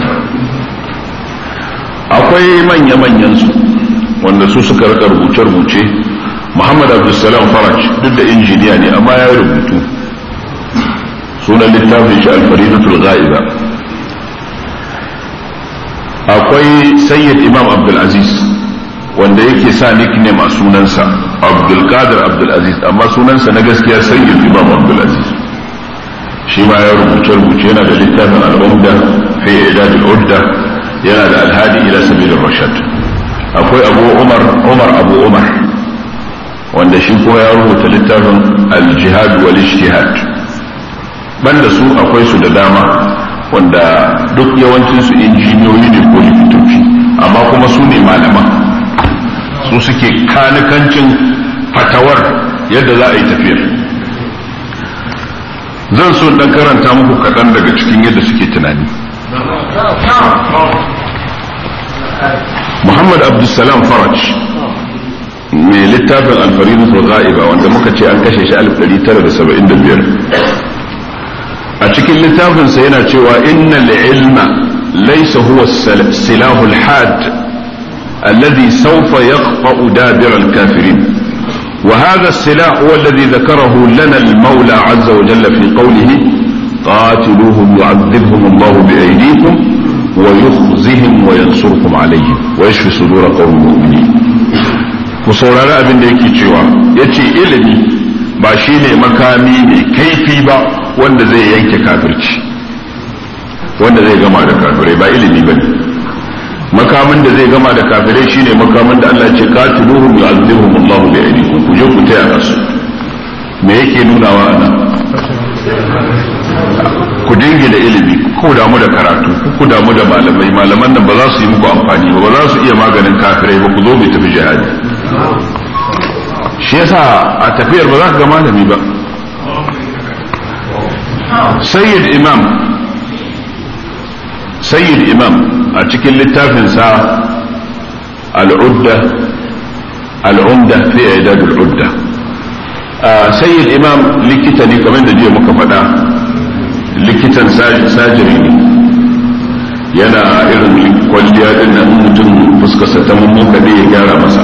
Akwai manya-manyan su wanda su suka rika rubuce-rubuce. Muhammad Abdulsalam Faraj duk da injiniya ne amma ya rubutu, sunan littafin shi Al-Faridatul Ghaiba. Akwai Sayyid Imam Abdulaziz wanda yake sa nickname a sunansa Abdulkadir Abdulaziz, amma sunansa na gaskiya Sayyid Imam Abdulaziz. Shi ma ya rubuce-rubuce, yana da littafin Al-Umda fi Idad al-Udda, yana da Al-Hadi ila Sabil ar-Rashad. Akwai Abu Umar Umar Abu Umar wanda shi ko ya rubuta littafin Al-Jihad wal Ijtihad. Banda su akwai su da dama wanda duk yawancin su injiniyoyi ne ko likitoci, amma kuma su ne malaman, su suke kanikancin fatawar yadda za a yi tafiyar. Zan so dan karanta muku kaɗan daga cikin yadda suke tunani. Muhammad Abdulsalam Faraj mai littafin Al-Faridatul Ghaiba wanda muka ce an kashe shi alif ɗari tara da saba'in da biyar, a cikin littafinsa yana cewa innal ilma laysa huwa as-silahu al-had alladhi sawfa yaqta'u dabira al-kafirin, wa hadha as-silah huwa alladhi dhakarahu lana al-mawla 'azza wa jalla fi qawlihi qatiluhum yu'adhibhum Allah bi aydikum wa yukhzihim wa yansurkum alayhim wa yashfi sudur qawmin mu'minin. Ku saurari abin da yake cewa, yace ilimi ba shine makami mai kaifi ba wanda zai yanke kafirci, wanda zai gama da kafirai, ba ilimi bane. Makamin da zai gama da kafirai shine makamin da Allah ya ce qatiluhum yu'adhibuhum Allah bi aydikum, ku je ku taya su. Me yake nunawa anan? Ku dinga da ilimi, ku damu da karatu, ku damu da malamai, malaman nan ba za su yi muku amfani ba, ba za su iya maganin kafirai ba, ku zo mu tafi jihadi. Shi yasa a tafiyar ba za ka ga malami ba. Sayyid Imam Sayyid Imam a cikin littafinsa Al-Udda Al-Umda fi Idad al-Udda, Sayyid Imam likita ne kamar da jiya muka faɗa, likitan sajiri ne, yana irin kwalliya din nan mutum fuskarsa ta mummuka ne ya gyara masa,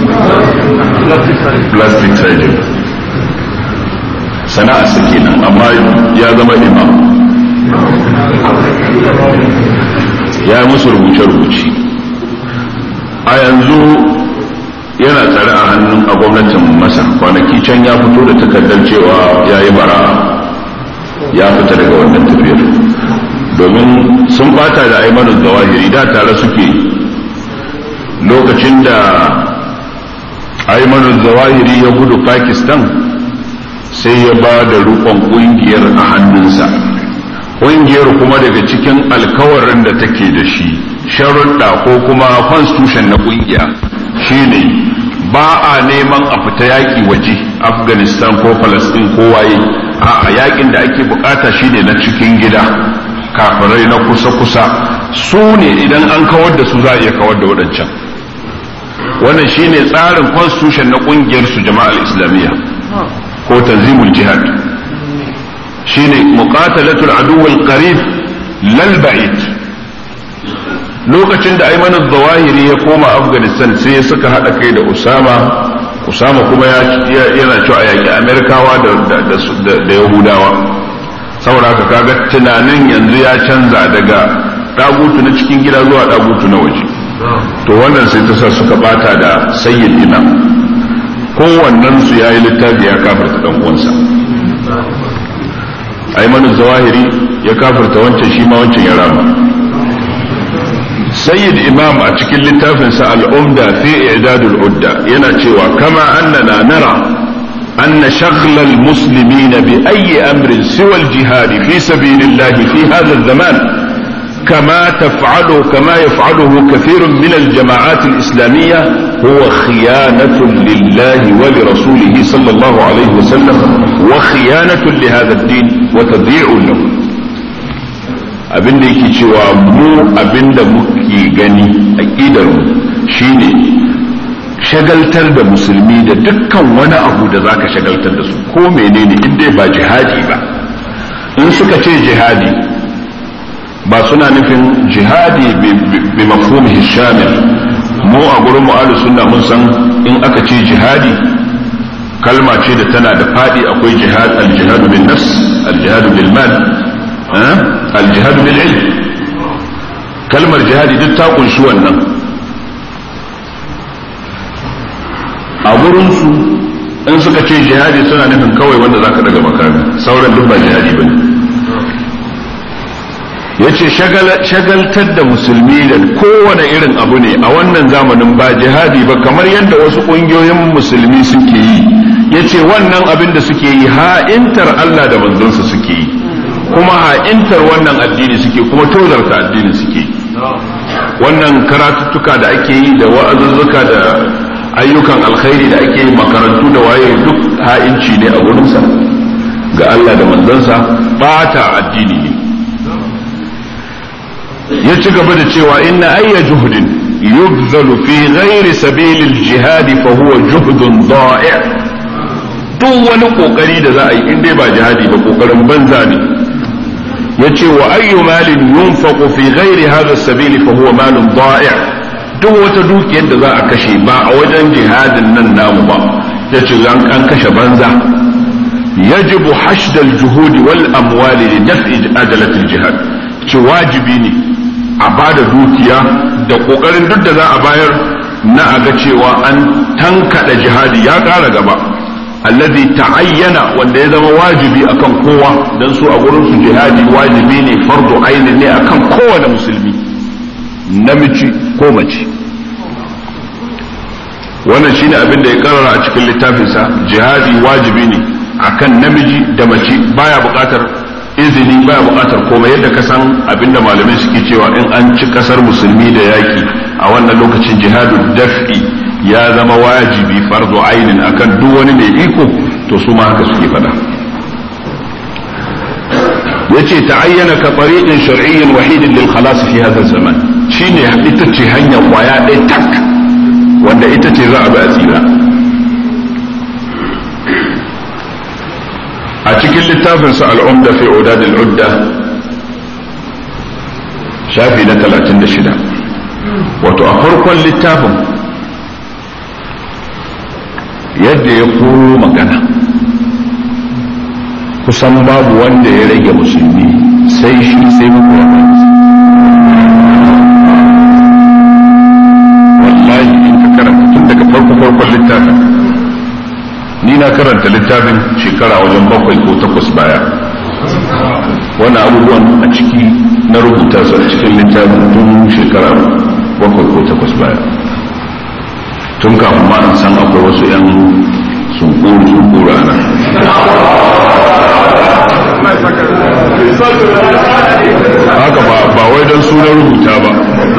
plastic surgery sana'a su kenan, amma ya zama imam, ya yi musu rubuce-rubuce. A yanzu yana tsare a hannun a gwamnatin Masar, kwanaki can ya fito da takardar cewa ya yi bara, ya fita daga wannan tafiyar, domin sun bata da Aymanul Zawahiri, da tare suke. Lokacin da Aymanul Zawahiri ya gudu Pakistan, sai ya ba da rukon kungiyar a hannunsa. Kungiyar kuma daga cikin alkawarin da take da shi, sharuɗa ko kuma constitution na kungiya shine ba a neman a fita yaƙi waje, Afghanistan ko Palestine ko waye, a yaƙin da ake bukata shine na cikin gida, kafirai na kusa-kusa su ne idan an kawar da su za a iya kawar da waɗancan. Wannan shine tsarin constitution na kungiyar su jama'al islamiyya ko tanzimul jihad, shine muqatalatul aduwwal qarib lal ba'id. Lokacin da Ayman al-Zawahiri ya koma Afghanistan sai ya saka hada kai da Usama, Usama kuma yana cewa yaki Amerikawa da da da Yahudawa. Saboda haka kaga tunanin yanzu ya canza daga dagutu na cikin gida zuwa dagutu na waje. To wannan sai ta sa suka bata da Sayyid Imam, kowannen su yayi littafi ya kafirta dan uwansa. Ayman al-Zawahiri ya kafirta wancan, shi ma wancan ya rama. Sayyid Imam a cikin littafinsa Al-Umda fi I'dad al-Udda yana cewa kama annana nara أن شغل المسلمين بأي أمر سوى الجهاد في سبيل الله في هذا الزمان كما تفعله كما يفعله كثير من الجماعات الإسلامية هو خيانة لله ولرسوله صلى الله عليه وسلم وخيانة لهذا الدين وتضييع له. abinda yake cewa mu abinda muke gani aqidar mu shine shagaltar da musulmi da dukkan wani abu da zaka shagaltar da su ko menene in dai ba jihadi ba. In suka ce jihadi ba suna nufin jihadi bi mafhumihi shamil. mu a gurin mu ahlus sunna mun san in aka ce jihadi kalma ce da tana da fadi. Akwai jihad, al-jihad bin nafs, al-jihad bil mal, al-jihad bil ilm. kalmar jihadi duk ta kunshi wannan. a gurin su in suka ce jihadi suna nufin kawai wanda zaka daga makami, sauran duk ba jihadi bane. yace shagaltar da musulmi da kowane irin abu ne a wannan zamanin ba jihadi ba, kamar yadda wasu ƙungiyoyin musulmi suke yi. yace wannan abin da suke yi ha'intar Allah da manzonsa suke yi, kuma ha'intar wannan addini suke, kuma tozarta addini suke. wannan karatuttuka da ake yi da wa'azuzzuka da ayyukan alkhairi da ake yi, makarantu da waye, duk ha'inci ne a gurinsa ga Allah da manzonsa, bata addini ne. ya ci gaba da cewa inna ayya juhdin yubzalu fi ghairi sabilil jihadi fa huwa juhdun da'i'. duk wani kokari da za a yi in dai ba jihadi ba kokarin banza ne. yace wa ayyu malin yunfaqu fi ghairi hadha as-sabil fa huwa malun da'i'. duk wata dukiyar da za a kashe ba a wajen jihadin nan namu ba, yace an kashe banza. yajibu hasd al-juhud wal amwali li daf'i ajalat al-jihad. ci wajibi ne a bada dukiya da kokarin duk da za a bayar na aga cewa an tankada jihadi ya kara gaba. alladhi ta'ayyana, wanda ya zama wajibi akan kowa, dan su a gurin su jihadi wajibi ne, fardu aini ne akan kowane musulmi, namiji ko mace. wannan shine abin da ya karara a cikin littafinsa. jihadi wajibi ne akan namiji da mace, baya bukatar izini, baya bukatar komai. yadda ka san abinda malamai suke cewa in an ci kasar musulmi da yaki a wannan lokacin jihadul daf'i ya zama wajibi, fardu ainin akan duk wani mai iko, to su ma haka suke fada. yace ta'ayyana ka tariqin shar'iyyin wahidin lil khalas fi hadha zaman. shine ita ce hanyar kwaya ɗaya tak wanda ita ce za a bi a tsira. a cikin littafinsa al'umda fi udad al'udda shafi na talatin da shida, wato a farkon littafin yadda ya koro magana kusan babu wanda ya rage musulmi sai shi sai magoya wallahi in ka karanta tun daga farko farkon littafin, ni na karanta littafin shekara wajen bakwai ko takwas baya. wannan abubuwan a ciki na rubuta su a cikin littafin tun shekara bakwai ko takwas baya, tun kafin ma an san akwai wasu yan sunkuru sunkuru ana. haka ba wai don sunan rubuta ba,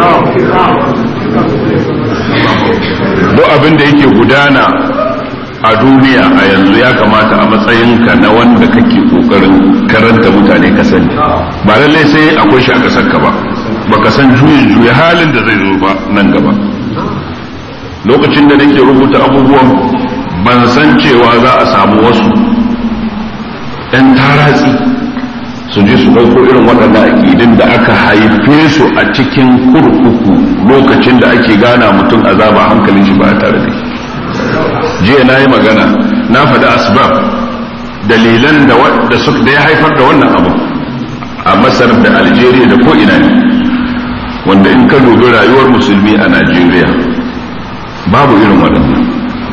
duk abin da yake gudana a duniya a yanzu ya kamata a matsayinka na wanda kake kokarin karanta mutane ka sani. ba lallai sai akwai shi a kasar ka ba, baka san juyin juya halin da zai zo ba nan gaba. lokacin da nake rubuta abubuwan ban san cewa za a samu wasu ɗan taratsi su je su ɗauko irin waɗannan aƙidin da aka haife su a cikin kurkuku lokacin da ake gana mutum azaba hankalin shi ba tare da shi. jiya na yi magana na faɗi asbab dalilan da da ya haifar da wannan abu a Masar da Algeria da ko ina ne, wanda in ka dubi rayuwar musulmi a Najeriya babu irin waɗannan.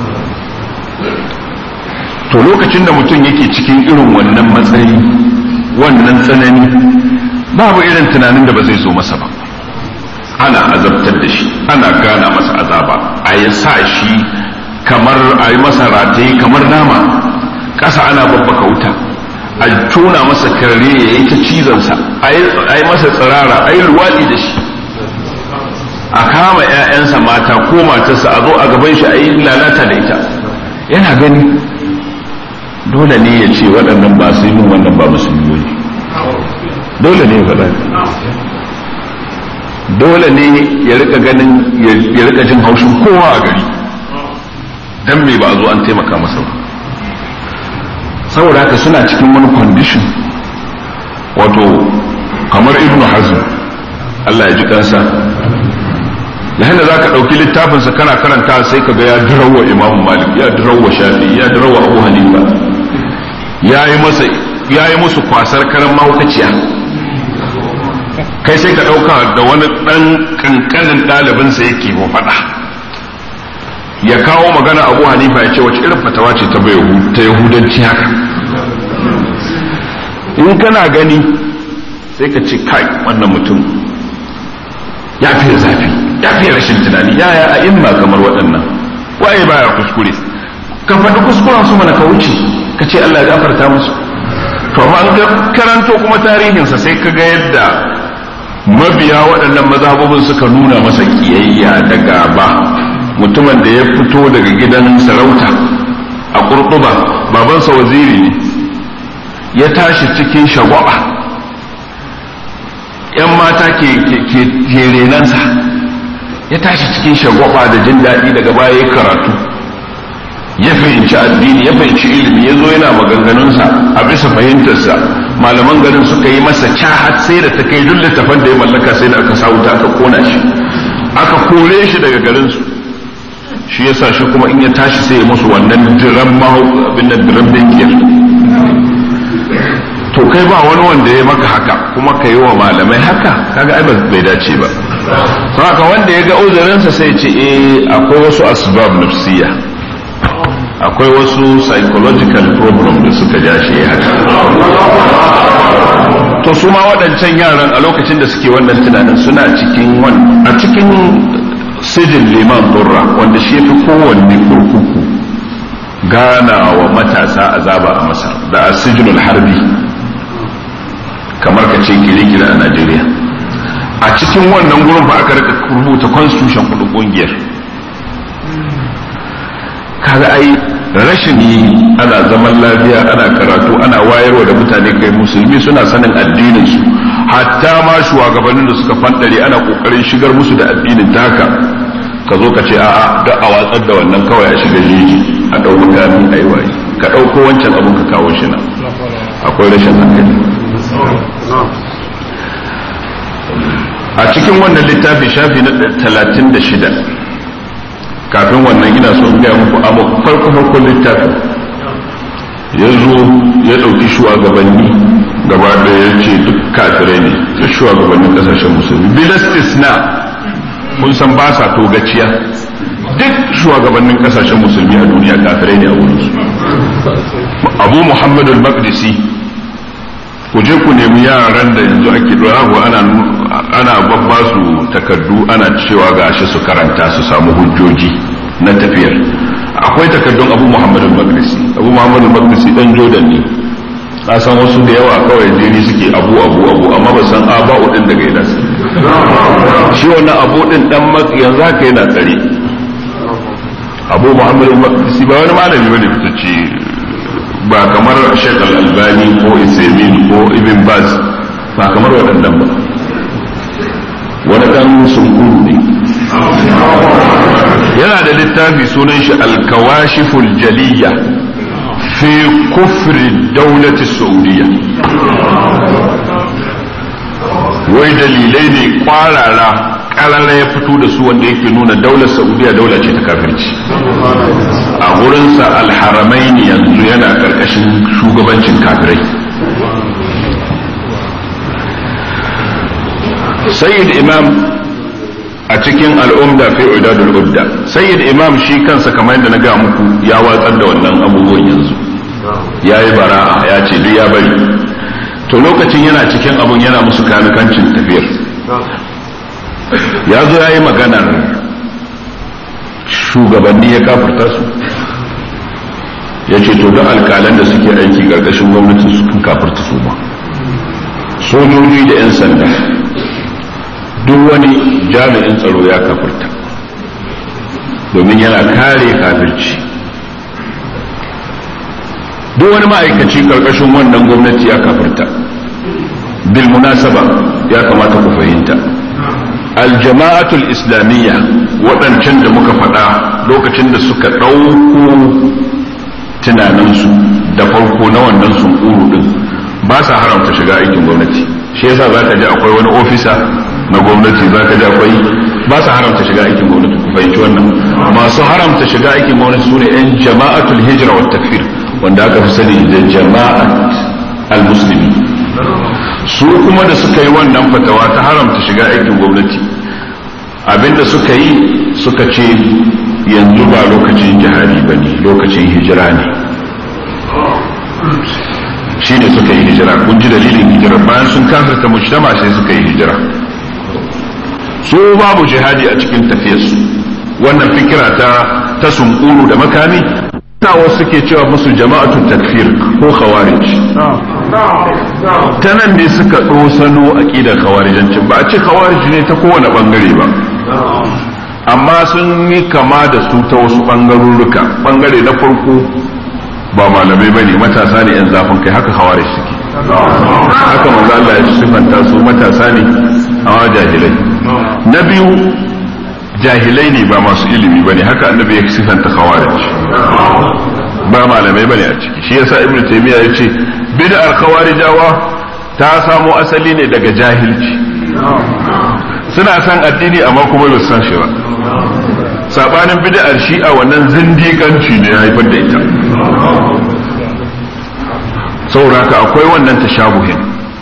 to lokacin da mutum yake cikin irin wannan matsayi, wannan tsanani, babu irin tunanin da ba zai zo masa ba. ana azabtar da shi, ana gana masa azaba, a yi sa shi kamar a yi masa rataye kamar nama, ƙasa ana babbaka wuta, a tona masa karre ya yi ta cizonsa, a yi masa tsirara, a yi ruwaɗi da shi, a kama 'ya'yansa mata ko matarsa a zo a gaban shi a yi lalata da ita. yana gani dole ne ya ce waɗannan ba su yi min wannan ba musulmi ne. dole ne faɗa dole ne ya rika ganin ya rika jin haushin kowa a gari dan me ba zo an taimaka masa ba saboda haka suna cikin wani condition wato kamar ibnu hazm Allah ya ji kansa yayin da zaka dauki littafin sa kana karanta sai kaga ya dirawa imam malik ya dirawa shafi ya dirawa abu hanifa yayi masa yayi musu kwasar karan mahaukaciya kai sai ka dauka da wani dan kankanin dalibin sa yake wa fada ya kawo magana abu hanifa ya ce wace irin fatawa ce ta bayu ta yahudanci haka in kana gani sai ka ce kai wannan mutum ya fi zafi ya fi rashin tunani ya ya a imma kamar waɗannan waye baya kuskure ka faɗi kuskuren su mana ka wuce ka ce Allah ya gafarta musu to amma an karanto kuma tarihinsa sai ka ga yadda mabiya waɗannan mazhabobin suka nuna masa kiyayya da gaba mutumin da ya fito daga gidan sarauta a Kurtuba babansa waziri ne ya tashi cikin shagwaba yan mata ke ke renansa ya tashi cikin shagwaba da jin daɗi daga baya ya karatu ya fahimci addini ya fahimci ilimi ya zo yana maganganunsa a bisa fahimtarsa malaman garin suka yi masa cahat sai da ta kai duk littafan da ya mallaka sai da aka sa wuta aka kona shi aka kore shi daga garinsu shi yasa shi kuma in ya tashi sai ya musu wannan diran mahau abin da diran dangiyar to kai ba wani wanda ya maka haka kuma ka yi wa malamai haka kaga ai bai dace ba haka wanda ya ga uzurinsa sai ce eh akwai wasu asbab nafsiya akwai wasu psychological problem da suka ja shi haka to su ma waɗancan yaran a lokacin da suke wannan tunanin suna cikin a cikin sijin liman burra wanda shi fi kowanne kurkuku gana wa matasa azaba a masar da asijinul harbi kamar ka ce kire-kire a Najeriya a cikin wannan gurin ba aka rika rubuta constitution kudin kungiyar kaga ai rashin yi ana zaman lafiya ana karatu ana wayarwa da mutane kai musulmi suna sanin addinin su hatta ma shugabannin da suka fandare ana kokarin shigar musu da addinin ta haka ka zo ka ce a'a da a watsar da wannan kawai a shiga jeji a ɗau mutane a yi waye ka ɗauko wancan abin ka kawo shi na akwai rashin hankali a cikin wannan littafi shafi na talatin da shida kafin wannan ina so in gaya muku amma farko farkon littafin ya zo ya ɗauki shugabanni gaba ɗaya ya ce duk kafirai ne duk shugabannin ƙasashen musulmi bilastisna kun san ba sa togaciya duk shugabannin ƙasashen musulmi a duniya kafirai ne a wurinsu abu muhammadu al-maqdisi ku je ku nemi yaran da yanzu ake ɗora ana ana babba su takardu ana cewa gashi su karanta su samu hujjoji na tafiyar akwai takardun abu muhammadu al-maqdisi abu muhammadu al-maqdisi dan jordan ne a san wasu da yawa kawai jini suke abu abu abu amma ba san aba'u din daga ina su shi wannan abu din dan yanzu haka yana tsare abu muhammadu al-maqdisi ba wani malami bane fitacce ba kamar Sheikh Al-Albani ko Isaimin ko Ibn Baz ba kamar waɗannan ba wani ɗan sunkuru ne yana da littafi sunan shi Al-Kawashiful Jaliyya fi kufri daulati Saudiya wai dalilai ne kwarara karara ya fito da su wanda yake nuna daular Saudiya daula ce ta kafirci a wurinsa alharamaini yanzu yana karkashin shugabancin kafirai sayyid imam a cikin al'umda fi udadul udda sayyid imam shi kansa kamar yadda na ga muku ya watsar da wannan abubuwan yanzu ya yi bara'a ya ce duk ya bari to lokacin yana cikin abun yana musu kanikancin tafiyar ya zo ya yi maganar shugabanni ya kafirta su ya ce to don alkalan da suke aiki ƙarƙashin gwamnatin su kan kafirta su ba sojoji da 'yan sanda duk wani jami'in tsaro ya kafirta domin yana kare kafirci duk wani ma'aikaci ƙarƙashin wannan gwamnati ya kafirta bil munasaba ya kamata ku fahimta aljama'atul islamiyya waɗancan da muka faɗa lokacin da suka ɗauko tunaninsu da farko na wannan sunkuru din ba sa haramta shiga aikin gwamnati. Shi yasa zaka ji akwai wani ofisa na gwamnati, zaka ji akwai ba sa haramta shiga aikin gwamnati. Ku fahimci wannan. Masu haramta shiga aikin gwamnati sune yan jama'atul hijra wat takfir, wanda aka fi sani da jama'at al-muslimi. Su kuma da suka yi wannan fatawa ta haramta shiga aikin gwamnati, abinda suka yi suka ce yanzu ba lokacin jihadi ba ne, lokacin hijira ne. Shi ne suka yi hijira. Kun ji dalilin hijira, bayan sun kafirta mujtama sai suka yi hijira. Su babu jihadi a cikin tafiyarsu. Wannan fikira ta ta sunkuru da makami ta wasu suke cewa musu jama'atu takfir ko khawarij. Ta nan ne suka ɗosano aqidar khawarijancin. Ba a ce khawarij ne ta kowane bangare ba, amma sun yi kama da su ta wasu bangarurruka. Bangare na farko ba malamai bane, matasa ne yan zafin kai, haka khawarij suke. Haka manzo Allah ya sifanta su, matasa ne amma jahilai. Na biyu jahilai ne ba masu ilimi bane, haka annabi ya sifanta khawarij. Ba malamai bane a ciki. Shi yasa ibnu taymiya yace bid'ar khawarijawa ta samo asali ne daga jahilci. Suna san addini amma kuma ba su san shi ba. Sabanin bid'ar shi'a wannan zindiƙanci ne ya haifar da ita. Saboda akwai wannan tashabuhin.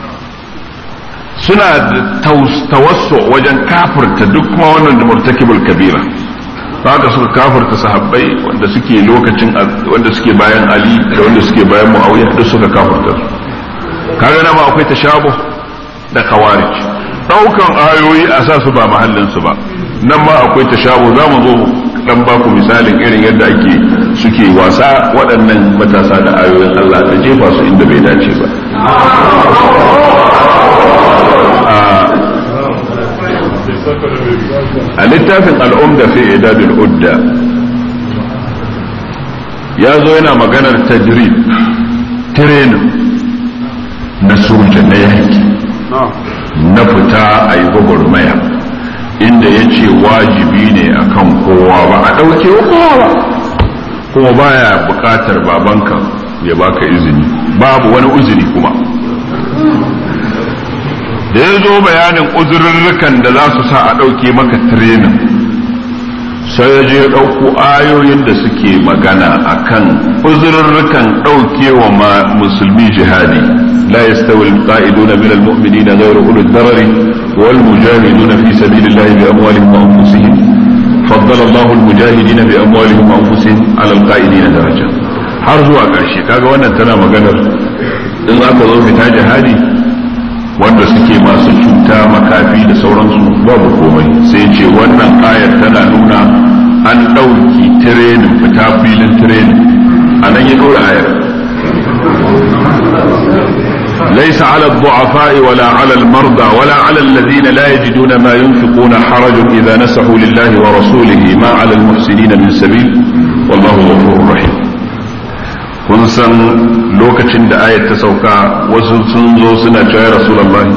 Suna tawassu wajen kafirta duk kuma wannan da murtakibul kabira. Haka suka kafirta sahabbai wanda suke lokacin wanda suke bayan Ali da wanda suke bayan Muawiya duk suka kafirta su. Kaga na ma akwai tashabuh da khawarij. Daukan ayoyi a sa su ba mahallin su ba. Nan ma akwai tashabuh. Zamu zo dan ba ku misalin irin yadda ake suke wasa waɗannan matasa da ayoyin Allah da jefa su inda bai dace ba. A littafin al'umda fi idadul udda ya zo yana maganar tajrib, training na soja na yaki, na fita a yi gwagwarmaya, inda ya ce wajibi ne akan kowa, ba a ɗauke wa kowa ba, kuma baya buƙatar babanka ya baka izini, babu wani uzuri kuma. Da ya zo bayanin uzurrukan da za su sa a ɗauke maka tirenin, sai ya je ɗauko ayoyin da suke magana akan uzurrukan ɗauke wa musulmi jihadi. la yastawi al-qa'iduna min al-mu'minina ghayru ulul darari wal mujahiduna fi sabilillahi bi amwalihim wa anfusihim faddala Allahu al-mujahidina bi amwalihim wa anfusihim ala al-qa'idina daraja. Har zuwa ƙarshe. Kaga wannan tana maganar in aka zo fita jihadi wanda suke masu cuta, makafi da sauransu babu komai. Sai ce wannan ayar tana nuna an ɗauki tirenin, fita filin tirenin. A nan ya ɗora ayar ليس على الضعفاء ولا على المرضى ولا على الذين لا يجدون ما ينفقون حرج إذا نسحوا لله ورسوله ما على المحسنين من سبيل والله غفور رحيم. kun san lokacin da ayat ta sauka wasu sun zo suna cewa rasulullahi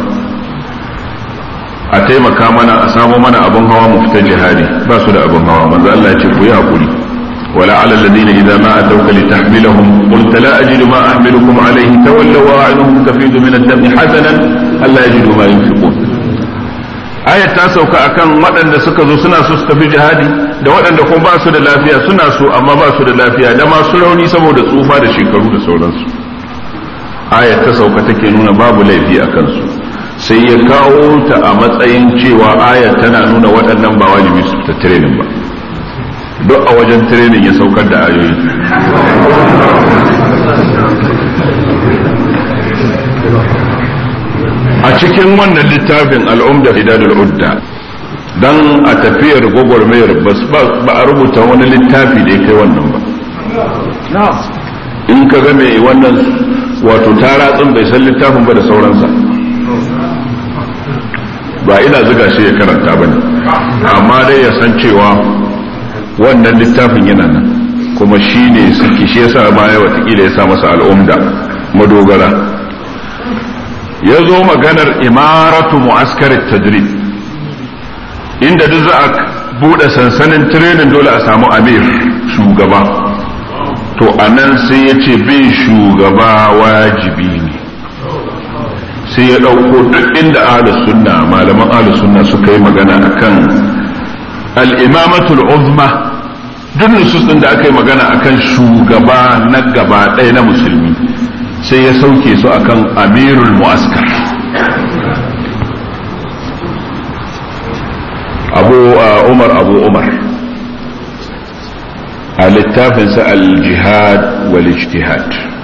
a taimaka mana a samu mana abin hawa mu fita jihadi. Ba su da abin hawa. Manzo Allah ya ce ku yi hakuri. wala ala alladhina idza ma atawka litahmilahum qulta la ajidu ma ahmilukum alayhi tawallaw wa a'yunuhum tafidu min ad-dami hasanan alla yajidu ma yunfiqun. ayat ta sauka akan waɗanda suka zo suna so su tafi jihadi da waɗanda kuma ba su da lafiya, suna so amma ba su da lafiya, da masu rauni saboda tsufa da shekaru da sauransu. ayat ta sauka take nuna babu laifi a kansu, sai ya kawo ta a matsayin cewa ayat tana nuna waɗannan ba wajibi su fita training ba. Duk a wajen training ya saukar da ayoyi. A cikin wannan littafin al'umda idadul udda, dan a tafiyar gwagwarmayar ba a rubuta wani littafi da ya kai wannan ba. In ka ga mai wannan wato taratsin bai san littafin ba da sauransa, ba ina zuga shi ya karanta ba ne, amma dai ya san cewa wannan littafin yana nan, kuma shi ne suke shi yasa baya watakila ya sa masa al'umda madogara. ya zo maganar imaratu mu'askar tadrib inda duk za a bude sansanin training dole a samu amir shugaba, to anan sai ya ce bin shugaba wajibi ne. sai ya ɗauko duk inda ahlus sunna malaman ahlus sunna suka yi magana akan al-imamatul uzma, duk nusus din da aka yi magana akan shugaba na gaba ɗaya na musulmi sai ya sauke su akan amirul mu'askar. abu umar abu umar a littafinsa al-jihad wal ijtihad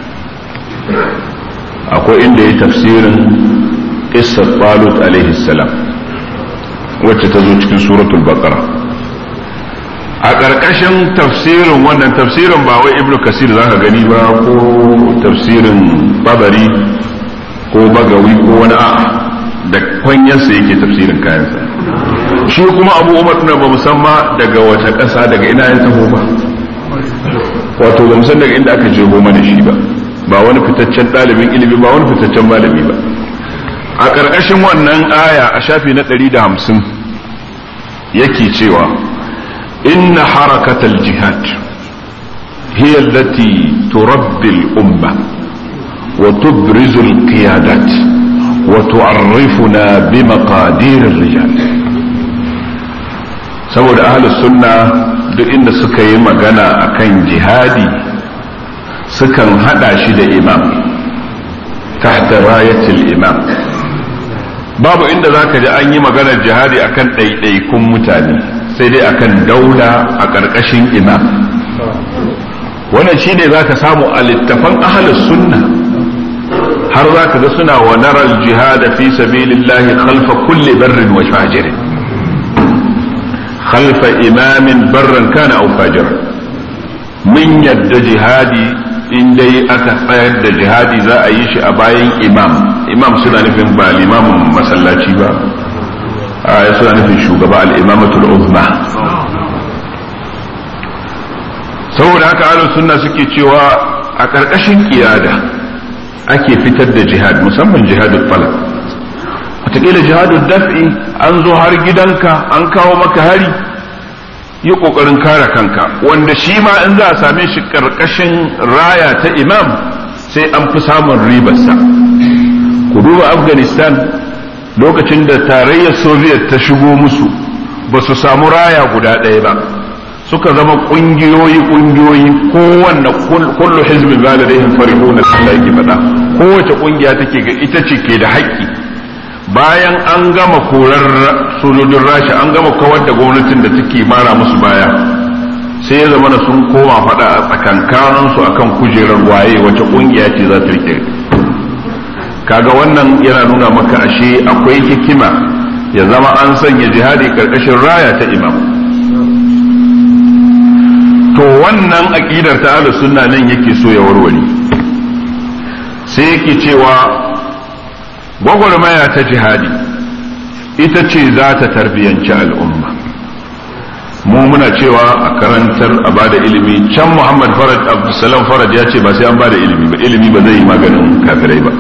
akwai inda ya tafsirin qissat Talut alaihi salam wacce ta zo cikin suratul baqara. a ƙarƙashin tafsirin wannan tafsirin ba wai ibnu kasir zaka gani ba ko tafsirin babari ko bagawi ko wani a da kwanyansa yake tafsirin kayansa. shi kuma abu umar na ba musamman daga wata ƙasa daga ina ya taho ba, wato ba musamman daga inda aka jeho mana shi ba, ba wani fitaccen ɗalibin ilimi ba wani fitaccen malami ba. a ƙarƙashin wannan aya a shafi na ɗari da hamsin yake cewa inna harakatal jihad hiya allati turabbi al-umma wa tubrizu al-qiyadat wa tu'arrifuna bi maqadir ar-rijal. saboda ahlus sunna duk inda suka yi magana akan jihadi sukan hada shi da imam tahta rayatil imam. babu inda zaka ji an yi maganar jihadi akan ɗaiɗaikun mutane sai dai akan daula a ƙarƙashin imam. wannan shi ne zaka samu a littafan ahlus sunna har zaka ga suna wa naral jihad fi sabilillahi khalfa kulli barrin wa fajirin, khalfa imamin barran kana aw fajir. mun yadda jihadi in dai aka tsayar da jihadi za a yi shi a bayan imam. imam suna nufin ba limamin masallaci ba, a suna nufin shugaba al-imamatul uzma. saboda haka ahlus sunna suke cewa a ƙarƙashin kiyada ake fitar da jihad, musamman jihadul falak. wataƙila jihadul daf'i an zo har gidanka an kawo maka hari, yi ƙoƙarin kare kanka, wanda shi ma in za a same shi ƙarƙashin raya ta imam sai an fi samun ribarsa. ku duba afghanistan lokacin da tarayyar soviet ta shigo musu ba su samu raya guda ɗaya ba, suka zama ƙungiyoyi ƙungiyoyi kowanne kullu hizbin ba da rahin farihuna Allah yake faɗa, kowace ƙungiya take ga ita ce ke da haƙƙi. bayan an gama korar sojojin rasha an gama kawar da gwamnatin da take mara musu baya, sai ya zama sun koma faɗa a tsakankaninsu akan kujerar waye wace ƙungiya ce za ta rike. kaga wannan yana nuna maka ashe akwai hikima ya zama an sanya jihadi karkashin raya ta imam. to wannan aqidar ta ahlus sunna nan yake so ya warware, sai yake cewa gwagwarmaya ta jihadi ita ce za ta tarbiyanci al'umma. mu muna cewa a karantar a bada ilimi, can Muhammad Faraj Abdulsalam Faraj ya ce ba sai an bada ilimi ba, ilimi ba zai yi maganin kafirai ba.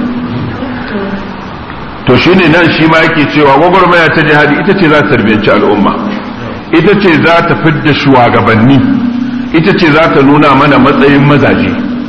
to shine nan shi ma yake cewa gwagwarmaya ta jihadi ita ce za ta tarbiyanci al'umma, ita ce za ta fidda shugabanni, ita ce za ta nuna mana matsayin mazaje.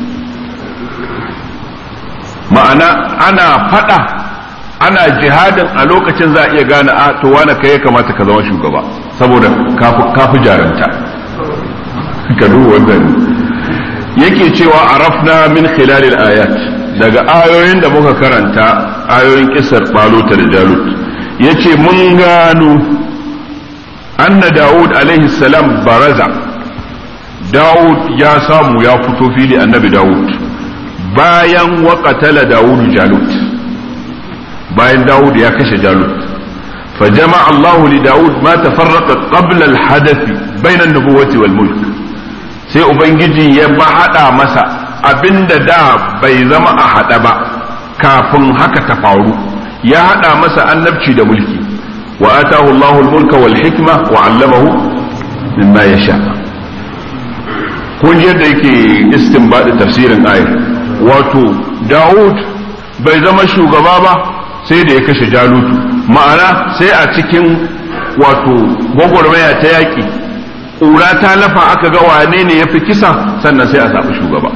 ma'ana ana fada ana jihadin a lokacin za a iya gane a to wane kai ya kamata ka zama shugaba saboda kafi jaranta. ka duba wannan yake cewa arafna min khilalil ayat, daga ayoyin da muka karanta ayoyin kisar Talut da Jalut, yace mun gano anna Dawud alaihi salam baraza, Dawud ya samu ya fito fili annabi Dawud bayan waqatala Dawud Jalut, bayan Dawud ya kashe Jalut. fa jama'a Allah li Dawud ma tafarraqa qabla al-hadath bayna an-nubuwwati wal mulk, sai ubangiji ya ba hada masa abinda da bai zama a hada ba kafin haka ta faru, ya hada masa annabci da mulki. wa atahu Allahu al-mulka wal hikma wa 'allamahu mimma yasha. kun ji yadda yake istinbadi tafsirin ayat, wato Dawud bai zama shugaba ba sai da ya kashe Jalutu, ma'ana sai a cikin wato gwagwarmaya ta yaƙi ƙura ta lafa aka ga wane ne ya fi kisa sannan sai a zaɓi shugaba.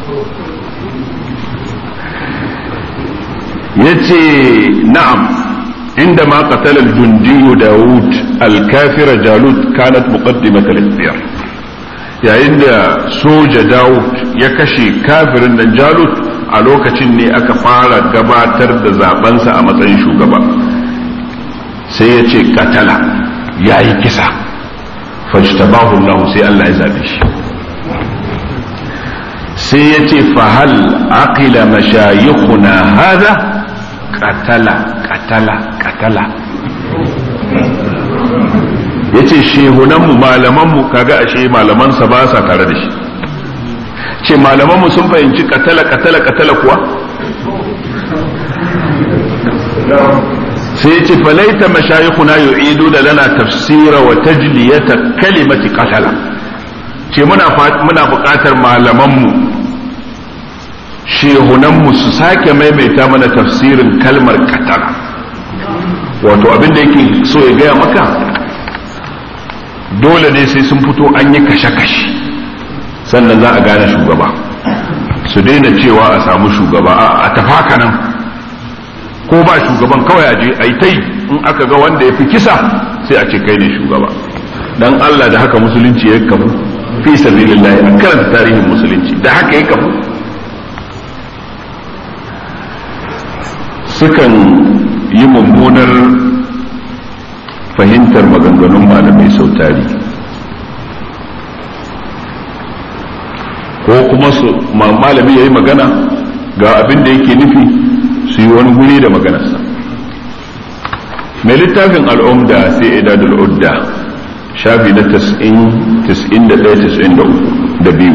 ya ce na'am inda ma qatala al-jundiyu Dawud al-kafira Jalut kanat muqaddimat al-ikhtiyar, yayin da soja Dawud ya kashe kafirin nan Jalut a lokacin ne aka fara gabatar da zabensa a matsayin shugaba. sai ya ce katala ya yi kisa fajtabahu Allah sai Allah ya zabe shi. sai ya ce fahal aqila mashayikhuna hada katala katala katala ya ce shehunanmu malamanmu, kaga ashe malamansa ba sa tare da shi, ce malamanmu sun fahimci katala katala katala kuwa. sai ce falaita mashayikhuna yu'idu da lana tafsira wa tajliyata kalimati qatala, ce muna muna buƙatar malamanmu shehunanmu su sake maimaita mana tafsirin kalmar qatala. wato abin da yake so ya gaya maka dole ne sai sun fito an yi kashe-kashe sannan za a gane shugaba. su daina cewa a samu shugaba a tafaka nan ko ba shugaban kawai a je a yi ta yi, in aka ga wanda ya fi kisa sai a ce kai ne shugaba. dan Allah da haka musulunci ya kafu, fi sabilillah, a karanta tarihin musulunci da haka ya kafu. sukan yi mummunar fahimtar maganganun malamai sau tari, ko kuma su malami ya yi magana ga abin da yake nufi su yi wani guri da maganarsa. mai littafin al'umda sai idadul udda shafi na tis'in da ɗaya tis'in da biyu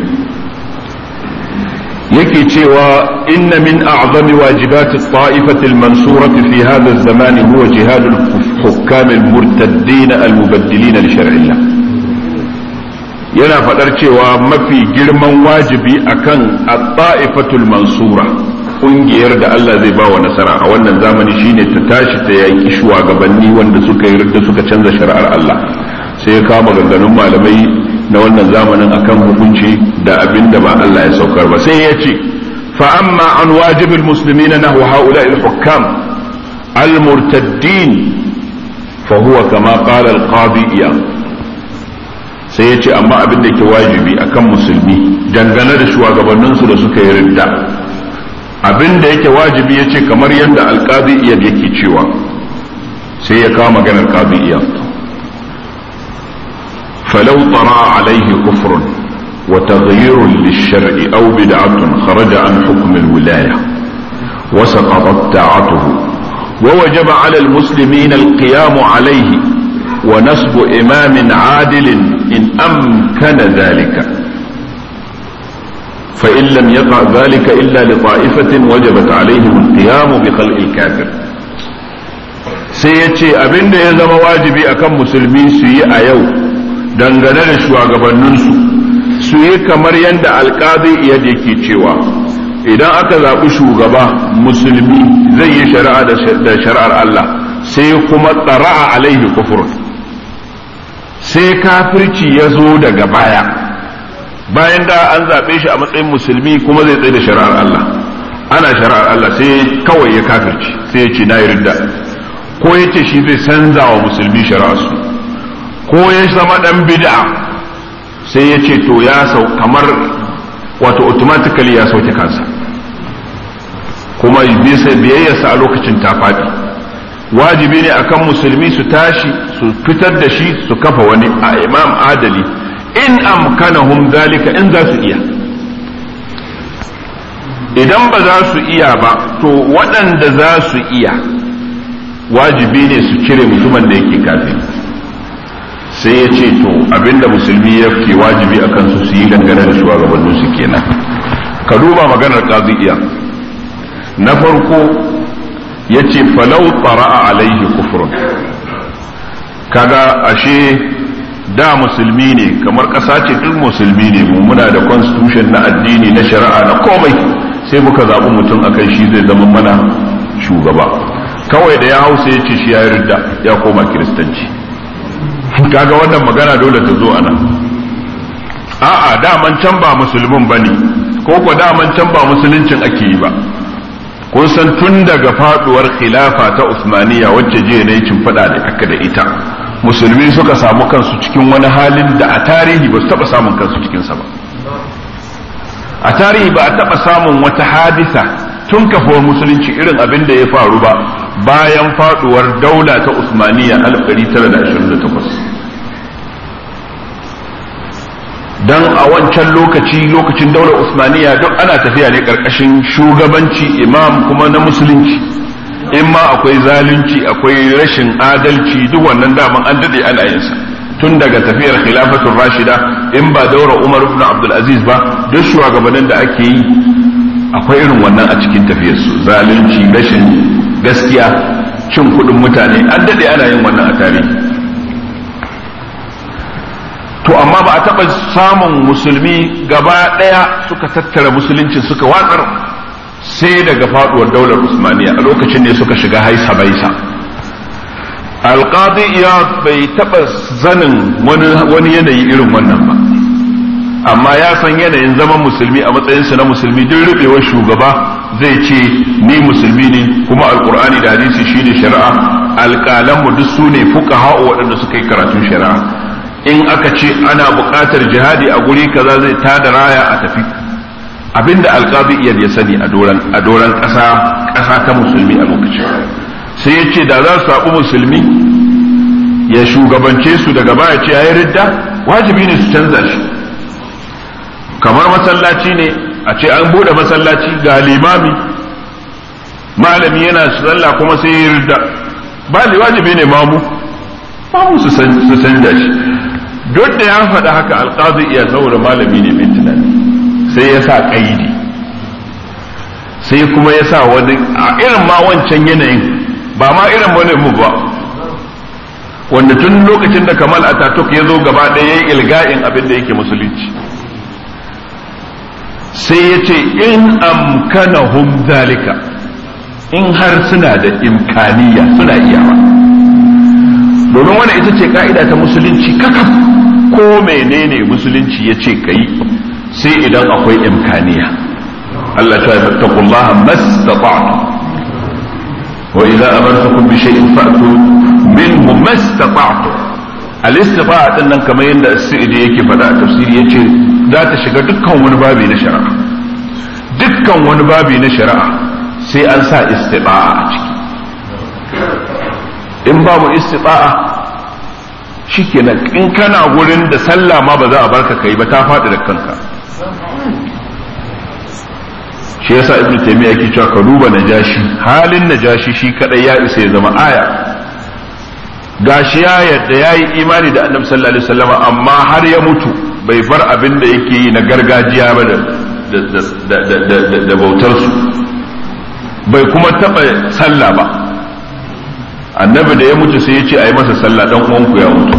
yake cewa inna min a'zami wajibati at-ta'ifati al-mansurati fi hadha az-zaman huwa jihad al-hukam al-murtaddin al-mubaddilin li shar'illah. yana fadar cewa mafi girman wajibi akan at-ta'ifatul mansura, kungiyar da Allah zai bawa nasara a wannan zamani shine ta tashi ta yaki shugabanni wanda suka yi da suka canza shari'ar Allah. sai ya kawo maganganun malamai na wannan zamanin akan hukunci da abin da ba Allah ya saukar ba. sai ya ce fa amma an wajibil muslimina nahwa haula'i al-hukam al-murtaddin fa huwa kama qala al-qadi Iyad. sai ya ce amma abin da ke wajibi akan musulmi dangane da shugabanninsu da suka yi ridda, abin da yake wajibi ya ce kamar yadda al-qadi Iyad yake cewa. sai ya kawo maganar qadi Iyad. فلو طرأ عليه كفر وتغيير للشرع أو بدعة خرج عن حكم الولاية وسقطت طاعته ووجب على المسلمين القيام عليه ونصب إمام عادل إن أمكن ذلك، فإن لم يقع ذلك إلا لطائفة وجبت عليهم القيام بخلق الكافر. سيأتي أبن يزم واجبي أكم مسلمين سيئ يوم dangane da shugabanninsu su yi kamar yadda alƙadi Iyad yake cewa idan aka zaɓi shugaba musulmi zai yi shari'a da shari'ar Allah sai kuma tsara'a alaihi kufur, sai kafirci ya zo daga baya bayan da an zaɓe shi a matsayin musulmi kuma zai tsaye da shari'ar Allah, ana shari'ar Allah sai kawai ya kafirci sai ya ce na yi ridda, ko ya ce shi zai canza wa musulmi shari'arsu, ko ya zama dan bid'a sai ya ce to ya sau kamar wato automatically ya sauke kansa kuma bisa biyayyarsa a lokacin ta faɗi. wajibi ne akan musulmi su tashi su fitar da shi su kafa wani a imam adali in amkanahum zalika, in za su iya. idan ba za su iya ba to waɗanda za su iya wajibi ne su cire mutumin da yake kafiri. sai ya ce to abinda musulmi ya ke wajibi a kansu su yi dangane da shugabannin su kenan. ka duba maganar qadiyya na farko ya ce falau tsara'a alaihi kufrun, kaga ashe da musulmi ne kamar ƙasa ce duk musulmi ne mu muna da constitution na addini na shari'a na komai, sai muka zaɓi mutum akan shi zai zama mana shugaba. kawai da ya hausa ya ce shi ya ridda ya koma kiristanci. Kaga wannan magana dole ta zo ana a'a daman can ba musulmin bane ko ko daman can ba musuluncin ake yi ba. Kun san tun daga faduwar khilafa ta Usmaniya wacce je ne cin fada da aka da ita musulmi suka samu kansu cikin wani halin da a tarihi ba su taba samun kansu cikin sa ba. A tarihi ba a taba samun wata hadisa tun kafuwar musulunci irin abin da ya faru ba bayan faduwar daula ta Usmaniya alif ɗari tara da ashirin da takwas. Dan a wancan lokaci lokacin daular Usmaniya duk ana tafiya ne karkashin shugabanci imam kuma na musulunci, in ma akwai zalunci akwai rashin adalci duk wannan daman an dade ana yin sa tun daga tafiyar khilafatul rashida, in ba daura Umar ibn Abdul Aziz ba duk shugabannin da ake yi akwai irin wannan a cikin tafiyar su, zalunci, rashin gaskiya, cin kudin mutane, an dade ana yin wannan a tarihi. To amma ba a taɓa samun musulmi gaba ɗaya suka tattara musulunci suka watsar sai daga faduwar daular Usmaniya, a lokacin ne suka shiga haisa baisa. Alqadi Iyad bai taɓa zanin wani yanayi irin wannan ba, amma ya san yanayin zaman musulmi a matsayinsa na musulmi duk rubewar shugaba zai ce ni musulmi ne kuma alkur'ani da hadisi shine shari'a, alƙalanmu duk su ne fuqaha waɗanda suka yi karatun shari'a. In aka ce ana buƙatar jihadi a guri kaza zai tada raya a tafi, abinda alqabi iyad ya sani a doran a doran ƙasa ƙasa ta musulmi a lokacin. Sai ya ce da za su sabu musulmi ya shugabance su daga baya ce yayi ridda, wajibi ne su canza shi. Kamar masallaci ne a ce an bude masallaci ga limami malami yana sallah kuma sai ya ridda, ba wajibi ne mamu mamu su canza shi. Duk da ya faɗa haka alƙazi iya saboda malami ne mai tunani sai ya sa ƙaidi, sai kuma ya sa wani a irin ma wancan yanayin ba ma irin wani mu ba wanda tun lokacin da Kamal Ataturk ya zo gaba ɗaya ya yi ilga'in abin da yake musulunci, sai ya ce in amkanahum zalika, in har suna da imkaniya suna iyawa. Domin wannan ita ce ka'ida ta musulunci kakaf, ko menene musulunci ya ce ka yi sai idan akwai imkaniya. Allah ta yi fattakullaha mastata'tu wa idza amartukum bi shay'in fa'tu minhu mastata'tu. Al-istita'a din nan kamar yadda As-Sa'idi yake faɗa a tafsiri yace za ta shiga dukkan wani babi na shari'a, dukkan wani babi na shari'a sai an sa istita'a a ciki. In babu istita'a shikenan, in kana gurin da sallah ma ba za a barka kai ba ta faɗi da kanka. Shi yasa Ibn Taymiyyah yake cewa ka duba Najashi, halin Najashi shi kadai ya isa ya zama aya. Gashi ya yadda yayi imani da Annabi sallallahu alaihi wasallam amma har ya mutu bai bar abin da yake yi na gargajiya ba da da bautar su, bai kuma taba sallah ba. Annabi da ya mutu sai ya ce a yi masa sallah dan uwanku ya mutu,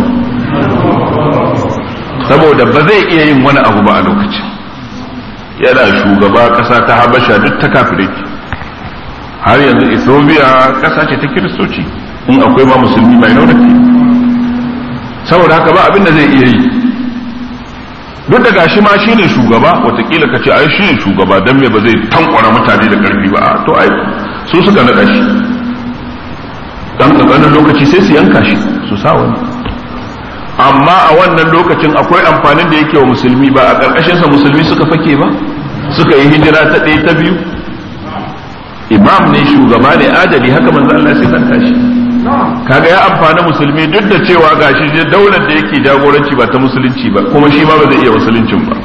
saboda ba zai iya yin wani abu ba a lokacin yana shugaba ƙasa ta Habasha duk ta kafirai, har yanzu Ethiopia ƙasa ce ta kiristoci, in akwai ma musulmi minority, saboda haka ba abin da zai iya yi. Duk da gashi ma shine shugaba, watakila ka ce ai shine shugaba dan me ba zai tankwara mutane da karfi ba, to ai su suka naɗa shi, dan ƙanƙanin lokaci sai su yanka shi su sa wani. Amma a wannan lokacin akwai amfanin da yake wa musulmi, ba a ƙarƙashinsa musulmi suka fake ba, suka yi hijira ta ɗaya ta biyu. Imam ne, shugaba ne adali, haka manzo Allah sai kanta shi. Kaga ya amfani musulmi duk da cewa gashi daular da yake jagoranci ba ta musulunci ba, kuma shi ma ba zai iya musuluncin ba.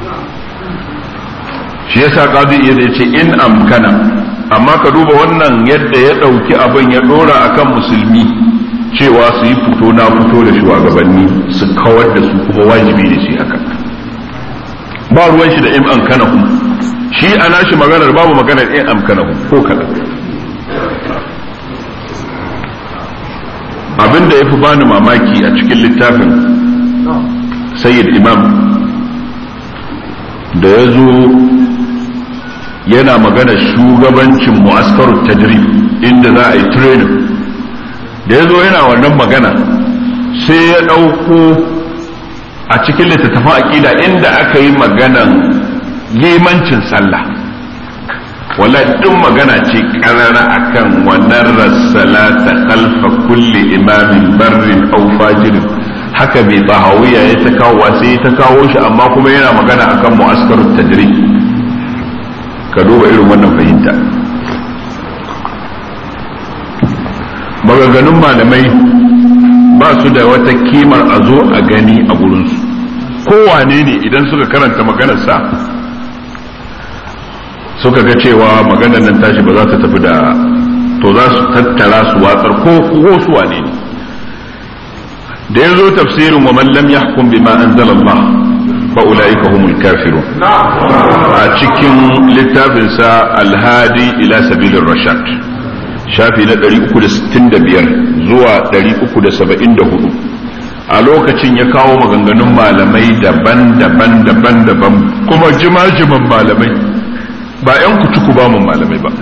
Shi yasa qadi iya da yace in amkana, amma ka duba wannan yadda ya ɗauki abin ya ɗora akan musulmi cewa su yi fito na fito da shugabanni su kawar da su, kuma wajibi ne shi haka. Ba ruwan shi da in amkanahu, shi ana shi maganar babu maganar in amkanahu ko kaɗan. Abin da ya fi bani mamaki a cikin littafin Sayyid Imam da ya zo yana magana shugabancin mu'askarut tajrib inda za a yi training da ya zo yana wannan magana sai ya ɗauko a cikin littattafan aƙida inda aka yi maganan limancin sallah wallahi duk magana ce karara akan wannan rassalata khalfa kulli imamin barrin aw fajirin haka bai bahawiya ya ta kawo sai ta kawo shi amma kuma yana magana akan mu'askarut tadrib ka duba irin wannan fahimta maganganun malamai ba su da wata kimar a zo a gani a gurinsu kowane ne idan suka karanta maganarsa suka ga cewa maganar nan tashi ba za ta tafi da to za su tattara su watsar ko ko su wane ne da yazo tafsirin wa man lam yahkum bima anzala Allah fa ulaika humul kafirun a cikin littafin sa al-hadi ila sabilir rashad shafi na ɗari uku da sittin da biyar zuwa ɗari uku da saba'in da hudu a lokacin ya kawo maganganun malamai daban-daban daban-daban kuma jima-jiman malamai ba yan kutuku ba mun malamai ba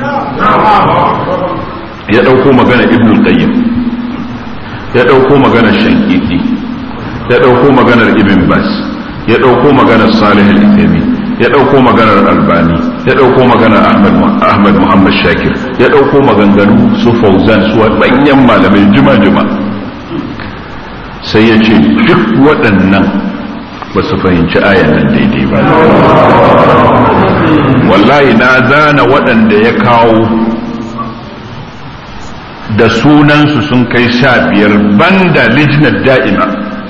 ya dauko magana ibnu qayyim ya dauko magana shankiti ya dauko maganar ibn bas ya dauko maganar salih al-ithami ya dauko maganar albani ya dauko maganar ahmad ahmad muhammad shakir ya dauko maganganu su fauzan su manyan malamai juma-juma sai ya ce duk waɗannan ba su fahimci ayan nan daidai ba wallahi na zana waɗanda ya kawo da sunansu sun kai sha biyar banda lijnar da'ima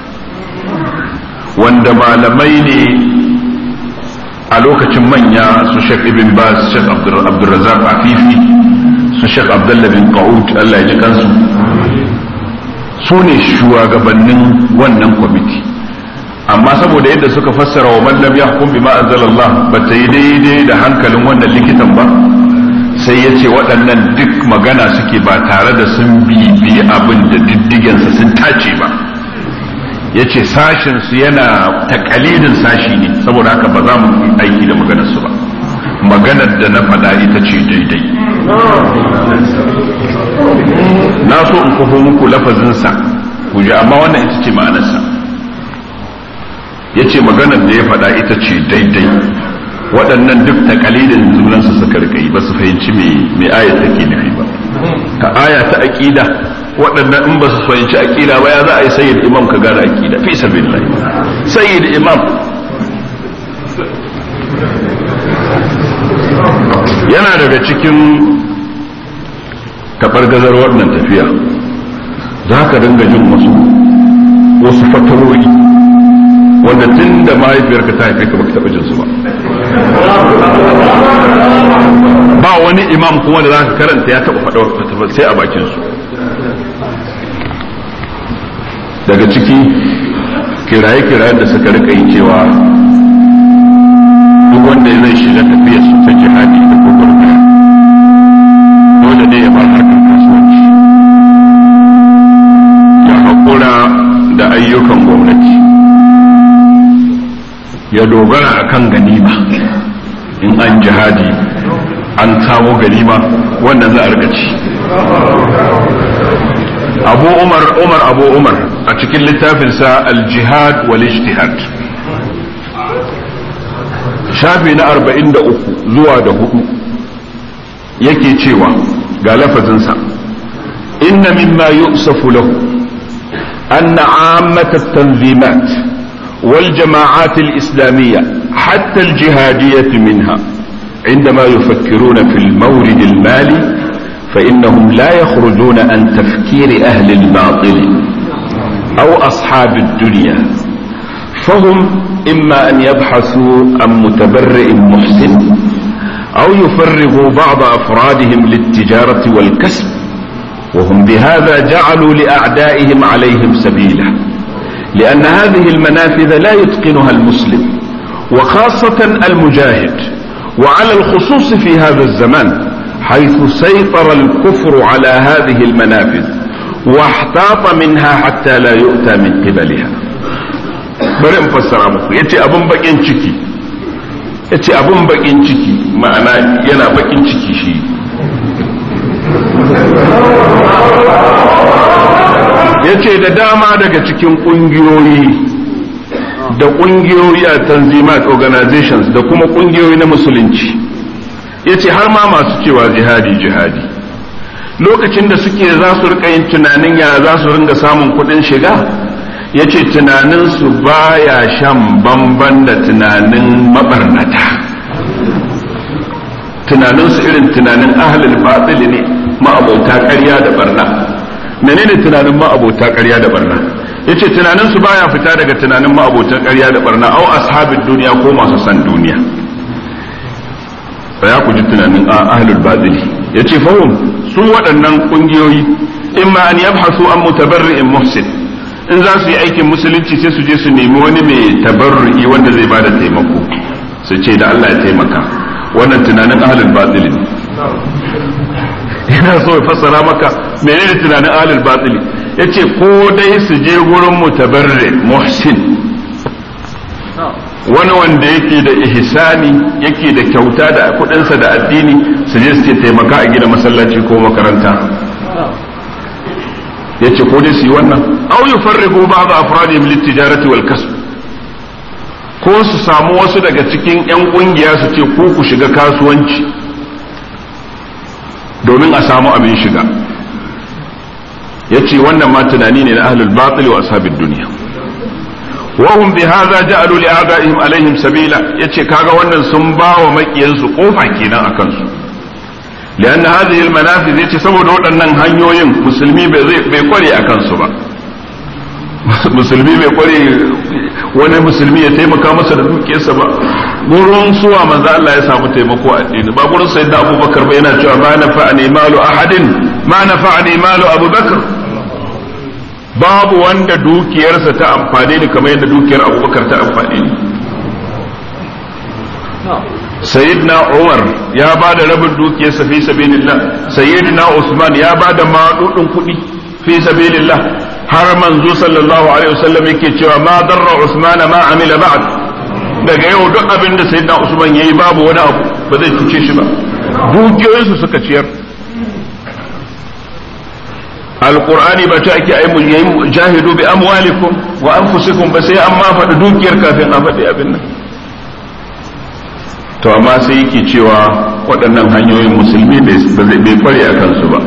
wanda malamai ne a lokacin manya su Sheikh Ibn Baz, Sheikh Abdulrazak Afifi, su Sheikh Abdullah bin Qa'ud Allah ya ji kansu su ne shugabannin wannan kwamiti amma saboda yadda suka fassara wa man lam yahkum bima anzalallah ba ta yi daidai da hankalin wannan likitan ba sai ya ce waɗannan duk magana suke ba tare da sun bibi abin da diddigensa sun tace ba ya ce sashinsu yana takalidin sashi ne saboda haka ba za mu aiki da maganarsu ba maganar da na faɗa ita ce daidai na so in kufo muku lafazinsa ku ji amma wannan ita ce ma'anarsa ya ce maganar da ya faɗa ita ce daidai waɗannan duk takalidin zunansu suka rikai ba su fahimci mai ayat take nufi ba ta aya ta aƙida waɗannan in ba su fahimci aƙida ba ya za a yi sayyid imam ka gane aƙida fi sabilillah sayyid imam yana daga cikin taɓargazar wannan tafiya za ka dinga jin wasu wasu fatarori wanda tun da mahaifiyarka ta haife ka baka taɓa jinsu ba ba wani imam kuma da za ka karanta ya taɓa faɗa wata sai a bakinsu daga ciki kiraye-kirayen da suka rika yi cewa duk wanda zai shiga tafiyar su ta jihadi da gwagwarmaya dole ne ya bar harkar kasuwanci ya haƙura da ayyukan gwamnati ya dogara a kan ganima in an jihadi an kawo ganima wannan za a rika ci abu umar umar abu umar a cikin littafinsa al-jihad wal ijtihad shafi na arba'in da uku zuwa da hudu yake cewa ga lafazinsa inna mimma yusafu lahu anna ammat at-tanzimat wal jama'at al-islamiyya hatta al-jihadiyyah minha عندما يفكرون في المورد المالي فإنهم لا يخرجون عن تفكير أهل الباطل أو أصحاب الدنيا فهم إما أن يبحثوا عن متبرئ محسن أو يفرغوا بعض أفرادهم للتجارة والكسب وهم بهذا جعلوا لأعدائهم عليهم سبيلا لأن هذه المنافذ لا يتقنها المسلم وخاصة المجاهد وعلى الخصوص في هذا الزمان حيث سيطر الكفر على هذه المنافذ واحتاط منها حتى لا يؤتى من قبلها bari in fassara muku yace abun bakin ciki yace abun bakin ciki ma'ana yana bakin ciki shi yace da dama daga cikin kungiyoyi da kungiyoyi a tanzimat organizations da kuma kungiyoyi na musulunci yace har ma masu cewa jihadi jihadi lokacin da suke za su rika yin tunanin ya za su ringa samun kudin shiga yace tunanin su baya shan bamban da tunanin mabarnata tunanin su irin tunanin ahlul batil ne ma'abota ƙarya da barna menene tunanin ma'abota ƙarya da barna yace tunanin su baya fita daga tunanin ma'abotan ƙarya da barna au ashabid duniya ko masu san duniya ya ku ji tunanin ahlul batil yace fahum su waɗannan kungiyoyi imma an yabhasu an mutabarri'in muhsin in za su yi aikin musulunci sai su je su nemi wani mai tabarru'i wanda zai bada taimako su ce da Allah ya taimaka wannan tunanin ahlul batil ne ina so ya fassara maka menene tunanin ahlul batil yace ko dai su je gurin mutabarri muhsin wani wanda yake da ihsani yake da kyauta da kudinsa da addini su je su taimaka a gina masallaci ko makaranta yace ko dai su yi wannan aw yufarriqu ba'd afradihim lit-tijarati wal-kasb ko su samu wasu daga cikin yan kungiya su ce ku ku shiga kasuwanci domin a samu abin shiga yace wannan ma tunani ne na ahlul batil wa ashabid dunya wa hum bi hadha ja'alu li a'da'ihim alaihim sabila yace kaga wannan sun bawa makiyan su kofa kenan akan su lian hadhihi almanafiz yace saboda waɗannan hanyoyin musulmi bai bai kware akan su ba musulmi bai kware wani musulmi ya taimaka masa da dukiyarsa ba gurin suwa manzo Allah ya samu taimako a addini ba gurin sayyidina Abubakar ba yana cewa ma nafa'ani malu ahadin ma nafa'ani malu Abubakar babu wanda dukiyarsa ta amfane ni kamar yadda dukiyar Abubakar ta amfane ni sayyidina Umar ya bada rabin dukiyarsa fi sabilillah sayyidina Usman ya bada madudin kuɗi fi sabilillah har manzo sallallahu alaihi wasallam yake cewa ma darra Usman ma amila ba'd daga yau duk abin da sayyidina Usman yayi babu wani abu ba zai cuce shi ba dukiyoyinsu suka ciyar alqur'ani ba ta ake ayi jahidu bi amwalikum wa anfusikum ba sai amma faɗi dukiyar kafin a faɗi abin nan to amma sai yake cewa waɗannan hanyoyin musulmi bai kware a kansu ba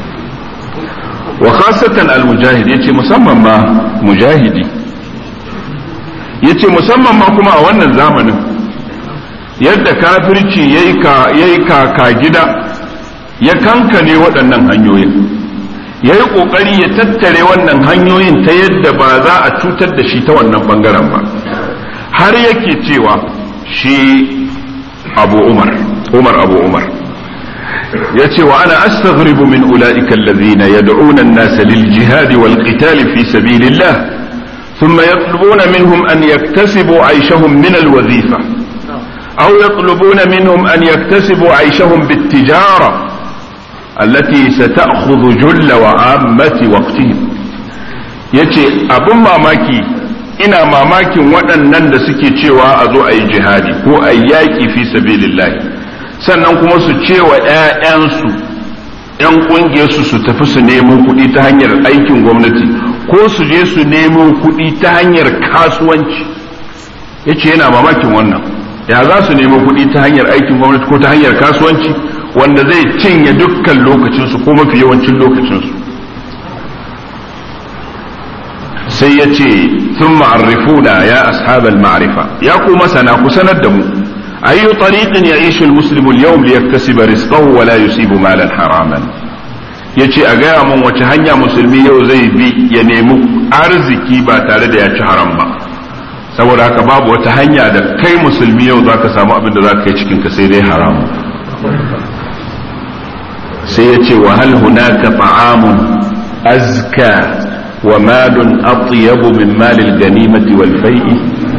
wa khasatan al-mujahid yace musamman ma mujahidi yace musamman ma kuma a wannan zamanin yadda kafirci yayi ka yayi kaka gida ya kankane waɗannan hanyoyin yayi kokari ya tattare wannan hanyoyin ta yadda ba za a cutar da shi ta wannan bangaren ba har yake cewa shi Abu Umar Umar Abu Umar yace wa ana astaghribu min ulaika alladhina yad'una an-nasa lil-jihad wal-qital fi sabilillah thumma yatlubuna minhum an yaktasibu 'ayshahum min al-wadhifa aw yatlubuna minhum an yaktasibu 'ayshahum bit-tijara allati sata'khudhu julla wa 'ammati waqtihim yace abun mamaki ina mamakin waɗannan da suke cewa a zo a yi jihadi ko a yi yaƙi fi sabilillah sannan kuma su ce wa ‘ya'yansu ‘yan ƙungiyarsu su tafi su nemo kuɗi ta hanyar aikin gwamnati ko su je su nemo kuɗi ta hanyar kasuwanci ya ce yana mamakin wannan ya za su nemo kuɗi ta hanyar aikin gwamnati ko ta hanyar kasuwanci wanda zai cinye dukkan lokacinsu ko mafi yawancin lokacinsu sai ya ce sun ma'arrifuna ya ashabal ma'arifa ya ku masana ku sanar da mu أي طريق يعيش المسلم اليوم ليكتسب رزقه ولا يصيب مالا حراما yace a gaya mun wace hanya musulmi yau zai bi ya nemi arziki ba tare da ya ci haram ba saboda haka babu wata hanya da kai musulmi yau zaka samu abin da zaka kai cikin ka sai dai haramu sai yace wa hal hunaka ta'amun azka wa malun atyabu min malil ganimati wal fai'i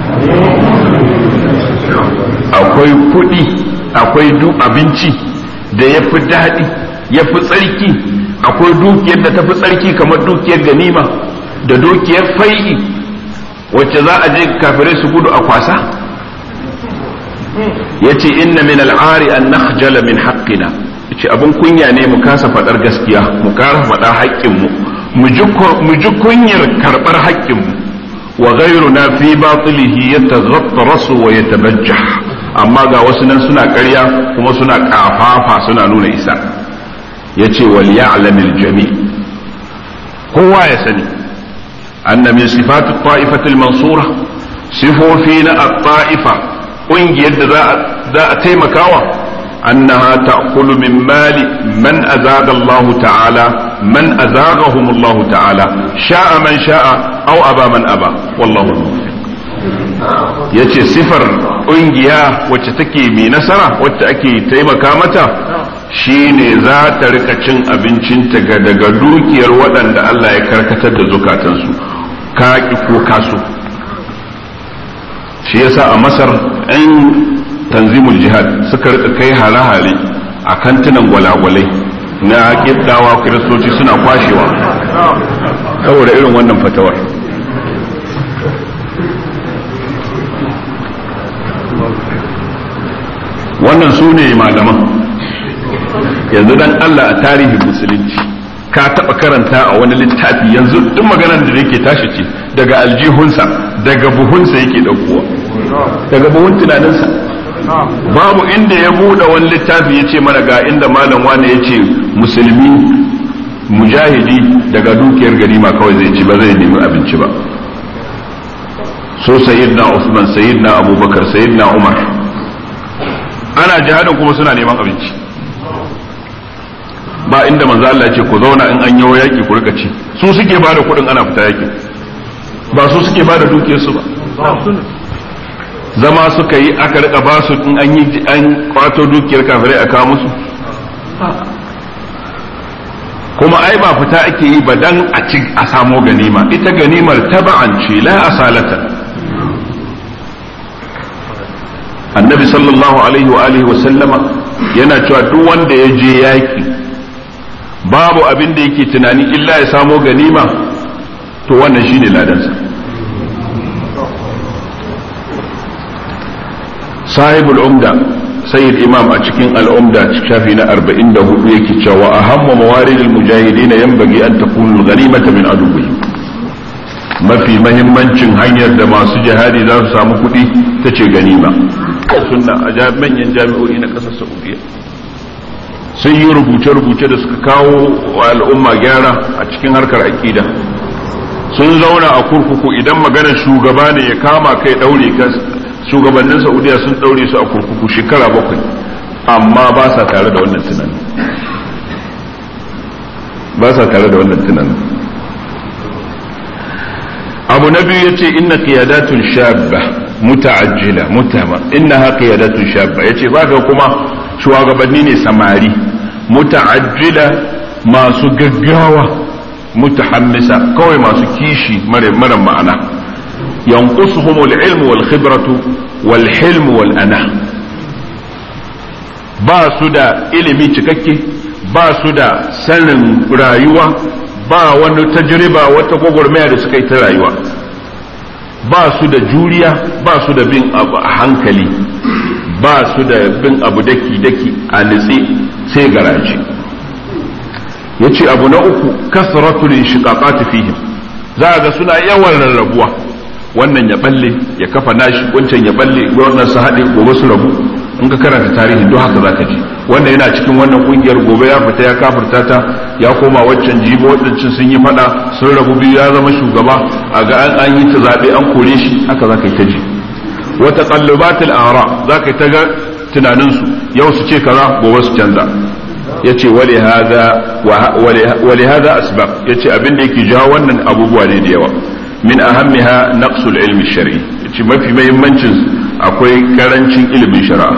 akwai kuɗi akwai duk abinci da ya fi daɗi ya fi tsarki akwai dukiyar da ta fi tsarki kamar dukiyar ganima da dukiyar fai'i wacce za a je kafirai su gudu a kwasa ya ce inna min al'ari an nakhjala min haqqina ce abin kunya ne mu kasa faɗar gaskiya mu kara faɗa haƙƙinmu mu ji kunyar karɓar haƙƙinmu wa ghayruna fi batilihi yataghattarasu wa yatabajjah, amma ga wasu nan suna ƙarya kuma suna ƙafafa suna nuna isa. yace wal ya'lamil jami' kowa ya sani anna min sifati at-ta'ifati al-mansura, sifofi na at-ta'ifa ƙungiyar da za a taimakawa أنها تأكل من مال من أزاغ الله تعالى من أزاغهم الله تعالى شاء من شاء أو أبى من أبى والله الموفق. yace sifar ƙungiya wacce take mai nasara wacce ake taimaka mata shine za ta rika cin abincinta daga dukiyar waɗanda Allah ya karkatar da zukatansu ka ki ko kaso. shi yasa a Masar in tanzimul jihad suka rika kai hare-hare a kantinan gwalagwalai na kiddawa kiristoci suna kwashewa saboda irin wannan fatawar. wannan su ne malaman. yanzu dan Allah a tarihin musulunci ka taba karanta a wani littafi yanzu duk maganar da yake tashi ce daga aljihunsa daga buhunsa yake daukowa daga buhun tunaninsa. babu inda ya bude wani littafi ya ce mana ga inda malam wane ya ce musulmi mujahidi daga dukiyar ganima kawai zai ci ba zai nemi abinci ba. so sayyidina Usman, sayyidina Abubakar, sayyidina Umar ana jihadin kuma suna neman abinci. ba inda manzo Allah ya ce ku zauna in an yawo yaki ku rika ci, su suke bada kudin ana fita yaki ba su suke bada dukiyar su ba. zama suka yi aka rika ba su in an yi an kwato dukiyar kafirai a kawo musu. kuma ai ba fita ake yi ba dan a ci a samo ganima, ita ganimar taba'an ce la asalatan. annabi sallallahu alaihi wa alihi wa sallama yana cewa duk wanda ya je yaki babu abin da yake tunani illa ya samo ganima to wannan shine ladansa. sahibul umda sayyid imam a cikin al'umda shafi na arba'in da hudu yake cewa ahamma mawaridil mujahidin yanbaghi an takunu al-ghanimata min aduwwihim, mafi mahimmancin hanyar da masu jihadi za su samu kuɗi ta ce ganima. sunna a manyan jami'o'i na ƙasar Saudiya sun yi rubuce-rubuce da suka kawo wa al'umma gyara a cikin harkar aƙida. sun zauna a kurkuku idan maganar shugaba ne ya kama kai ɗaure ka, shugabannin Saudiya sun daure su a kurkuku shekara bakwai amma ba sa tare da wannan tunanin ba sa tare da wannan tunanin abu na biyu yace inna qiyadatun shabba muta'ajjila mutama innaha qiyadatun shabba yace baka kuma shugabanni ne samari muta'ajjila masu gaggawa mutahammisa kawai masu kishi mara ma'ana ينقصهم العلم والخبرة والحلم والأناة ba su da ilimi cikakke ba su da sanin rayuwa ba wani tajriba wata gwagwarmaya da suka yi ta rayuwa ba su da juriya ba su da bin abu a hankali ba su da bin abu daki-daki a nitse sai garaje. yace abu na uku kasratul inshiqaqat fihim, za ga suna yawan rarrabuwa, wannan ya balle ya kafa nashi, wancan ya balle, wannan su haɗe gobe su rabu. in ka karanta tarihi don haka zaka ji wannan yana cikin wannan kungiyar gobe ya fita ya kafirta ta ya koma waccan jibo wadancin sun yi fada sun rabu biyu ya zama shugaba a ga an an yi ta zabe an kore shi haka zaka yi ta ji. wa taqallubatil ara zaka ta ga tunanin su yau su ce kaza gobe su canza. yace wali hada wali hada asbab, yace abin da yake jawo wannan abubuwa ne da yawa. min ahammiha naqsul ilmi shar'i, yace mafi muhimmancin akwai karancin ilimin shari'a.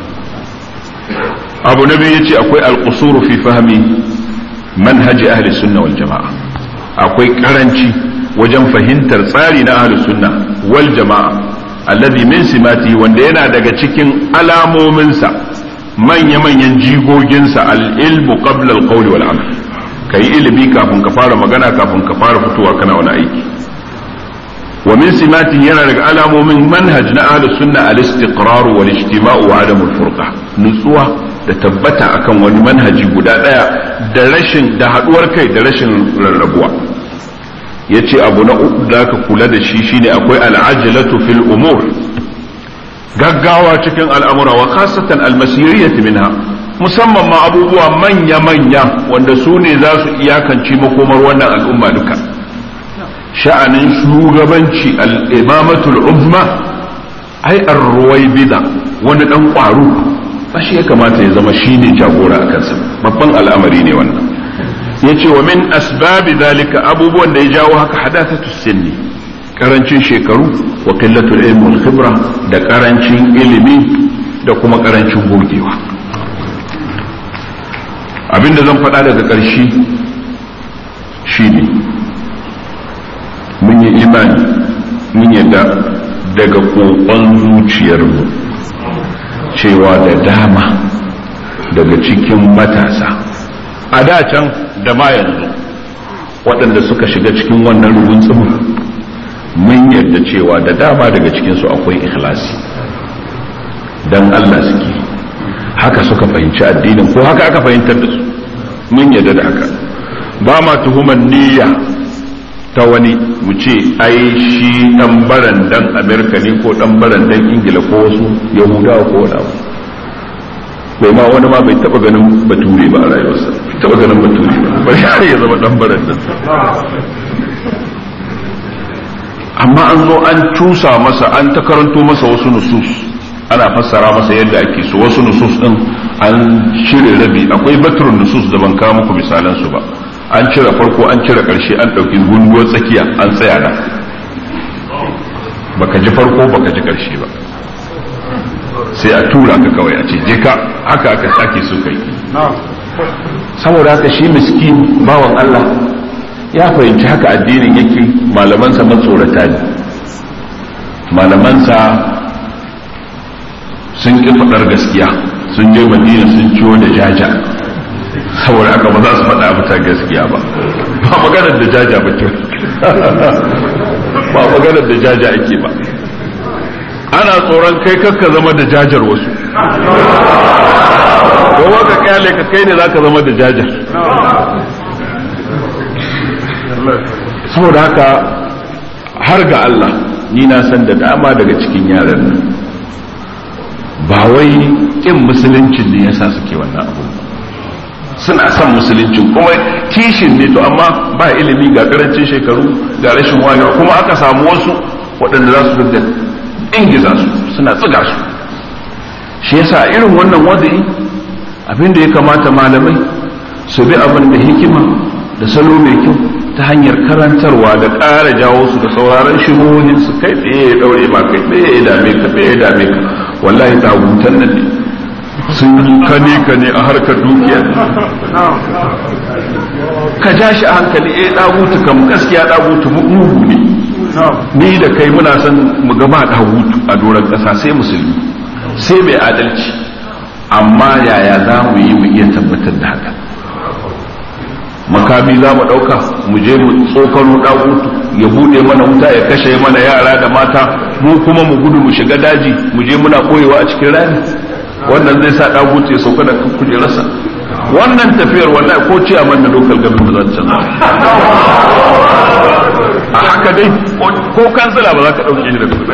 abu na biyu yace akwai alqusuru fi fahmi manhaji ahli sunna wal jama'a, akwai karanci wajen fahimtar tsari na ahli sunna wal jama'a alladhi min simati, wanda yana daga cikin alamominsa manya-manyan jigoginsa al-ilmu qabla al-qawli wal amal, kai ilimi kafin ka fara magana, kafin ka fara fitowa kana wani aiki. wa min simati yana daga alamomin manhaj na ahlus sunna al-istiqrar wal ijtima'u wa adam al-furqa, nutsuwa da tabbata akan wani manhaji guda daya da rashin da haduwar kai da rashin rarrabuwa. yace abu na uku da ka kula da shi shine akwai al'ajlatu fil umur, gaggawa cikin al'amura wa khasatan al-masiriyati minha, musamman ma abubuwa manya manya wanda su ne za su iyakanci makomar wannan al'umma duka. sha'anin shugabanci al-imamatul uzma ai ar-ruwaybida, wani dan kwaro ba shi ya kamata ya zama shine jagora a kansa, babban al'amari ne wannan. yace wa min asbabi zalika, abubuwan da ya jawo haka hadathatu sinni, karancin shekaru, wa qillatul ilmi wal khibra, da karancin ilimi da kuma karancin gogewa. abinda zan faɗa daga ƙarshe shine mun yi imani mun yadda daga kokon zuciyarmu cewa da dama daga cikin matasa a da can da ma yanzu waɗanda suka shiga cikin wannan rubun tsumin, mun yarda cewa da dama daga cikinsu akwai ikhlasi dan Allah suke, haka suka fahimci addinin ko haka aka fahimtar da su, mun yarda da haka. ba ma tuhuman niyya ta wani mu ce ai shi dan barandan Amerika ne ko dan barandan Ingila ko wasu Yahudawa ko wani abu. bai ma wani ma bai taba ganin bature ba a rayuwarsa, bai taba ganin bature ba bari har ya zama dan barandan. amma an zo an cusa masa, an ta karanto masa wasu nusus, ana fassara masa yadda ake so. wasu nusus din an cire rabi, akwai batrun nusus da ban kawo muku misalan su ba, an cire farko an cire karshe, an dauki gunguwar tsakiya an tsaya da baka ji farko baka ji karshe ba, sai a tura ka kawai a ce je ka, haka aka sake so kai. saboda haka shi miskin bawan Allah ya fahimci haka addinin yake. malamansa matsorata ne, malamansa sun ƙi faɗar gaskiya, sun je Madina sun ciwo da jaja, saboda haka ba za su faɗa mata gaskiya ba. ba maganar da jaja ba ce ba maganar da jaja ake ba, ana tsoron kai kakka zama da jajar wasu, kowa ka kyale ka kai ne za ka zama da jajar. saboda haka har ga Allah ni na san da dama daga cikin yaran nan ba wai kin musuluncin ne yasa suke wannan abu, suna son musuluncin kuma kishin ne to, amma ba ilimi ga karancin shekaru ga rashin wayewa, kuma aka samu wasu waɗanda za su dinga ingiza su suna tsiga su. shi yasa irin wannan wada'i abinda ya kamata malamai su bi abin da hikima da salo mai kyau ta hanyar karantarwa da ƙara jawo su da sauraron shigohin su, kai tsaye ya daure ma, kai tsaye ya dame ka, tsaye ya dame ka. wallahi tagutan nan ne sun kane ka ne a harkar dukiya, ka ja shi a hankali. eh dagutu kam gaskiya dagutu mugu ne, ni da kai muna son mu gaba dagutu a doron ƙasa sai musulmi, sai mai adalci. amma yaya za mu yi mu iya tabbatar da haka? makami za mu ɗauka mu je mu tsokano ɗagutu ya buɗe mana wuta ya kashe mana yara da mata, mu kuma mu gudu mu shiga daji mu je muna koyewa a cikin rami? wannan zai sa ɗagutu ya sauka da kujerarsa? wannan tafiyar wallahi ko ciyaman da local government ba za ta canza a haka dai, ko kansila ba za ka ɗauke shi daga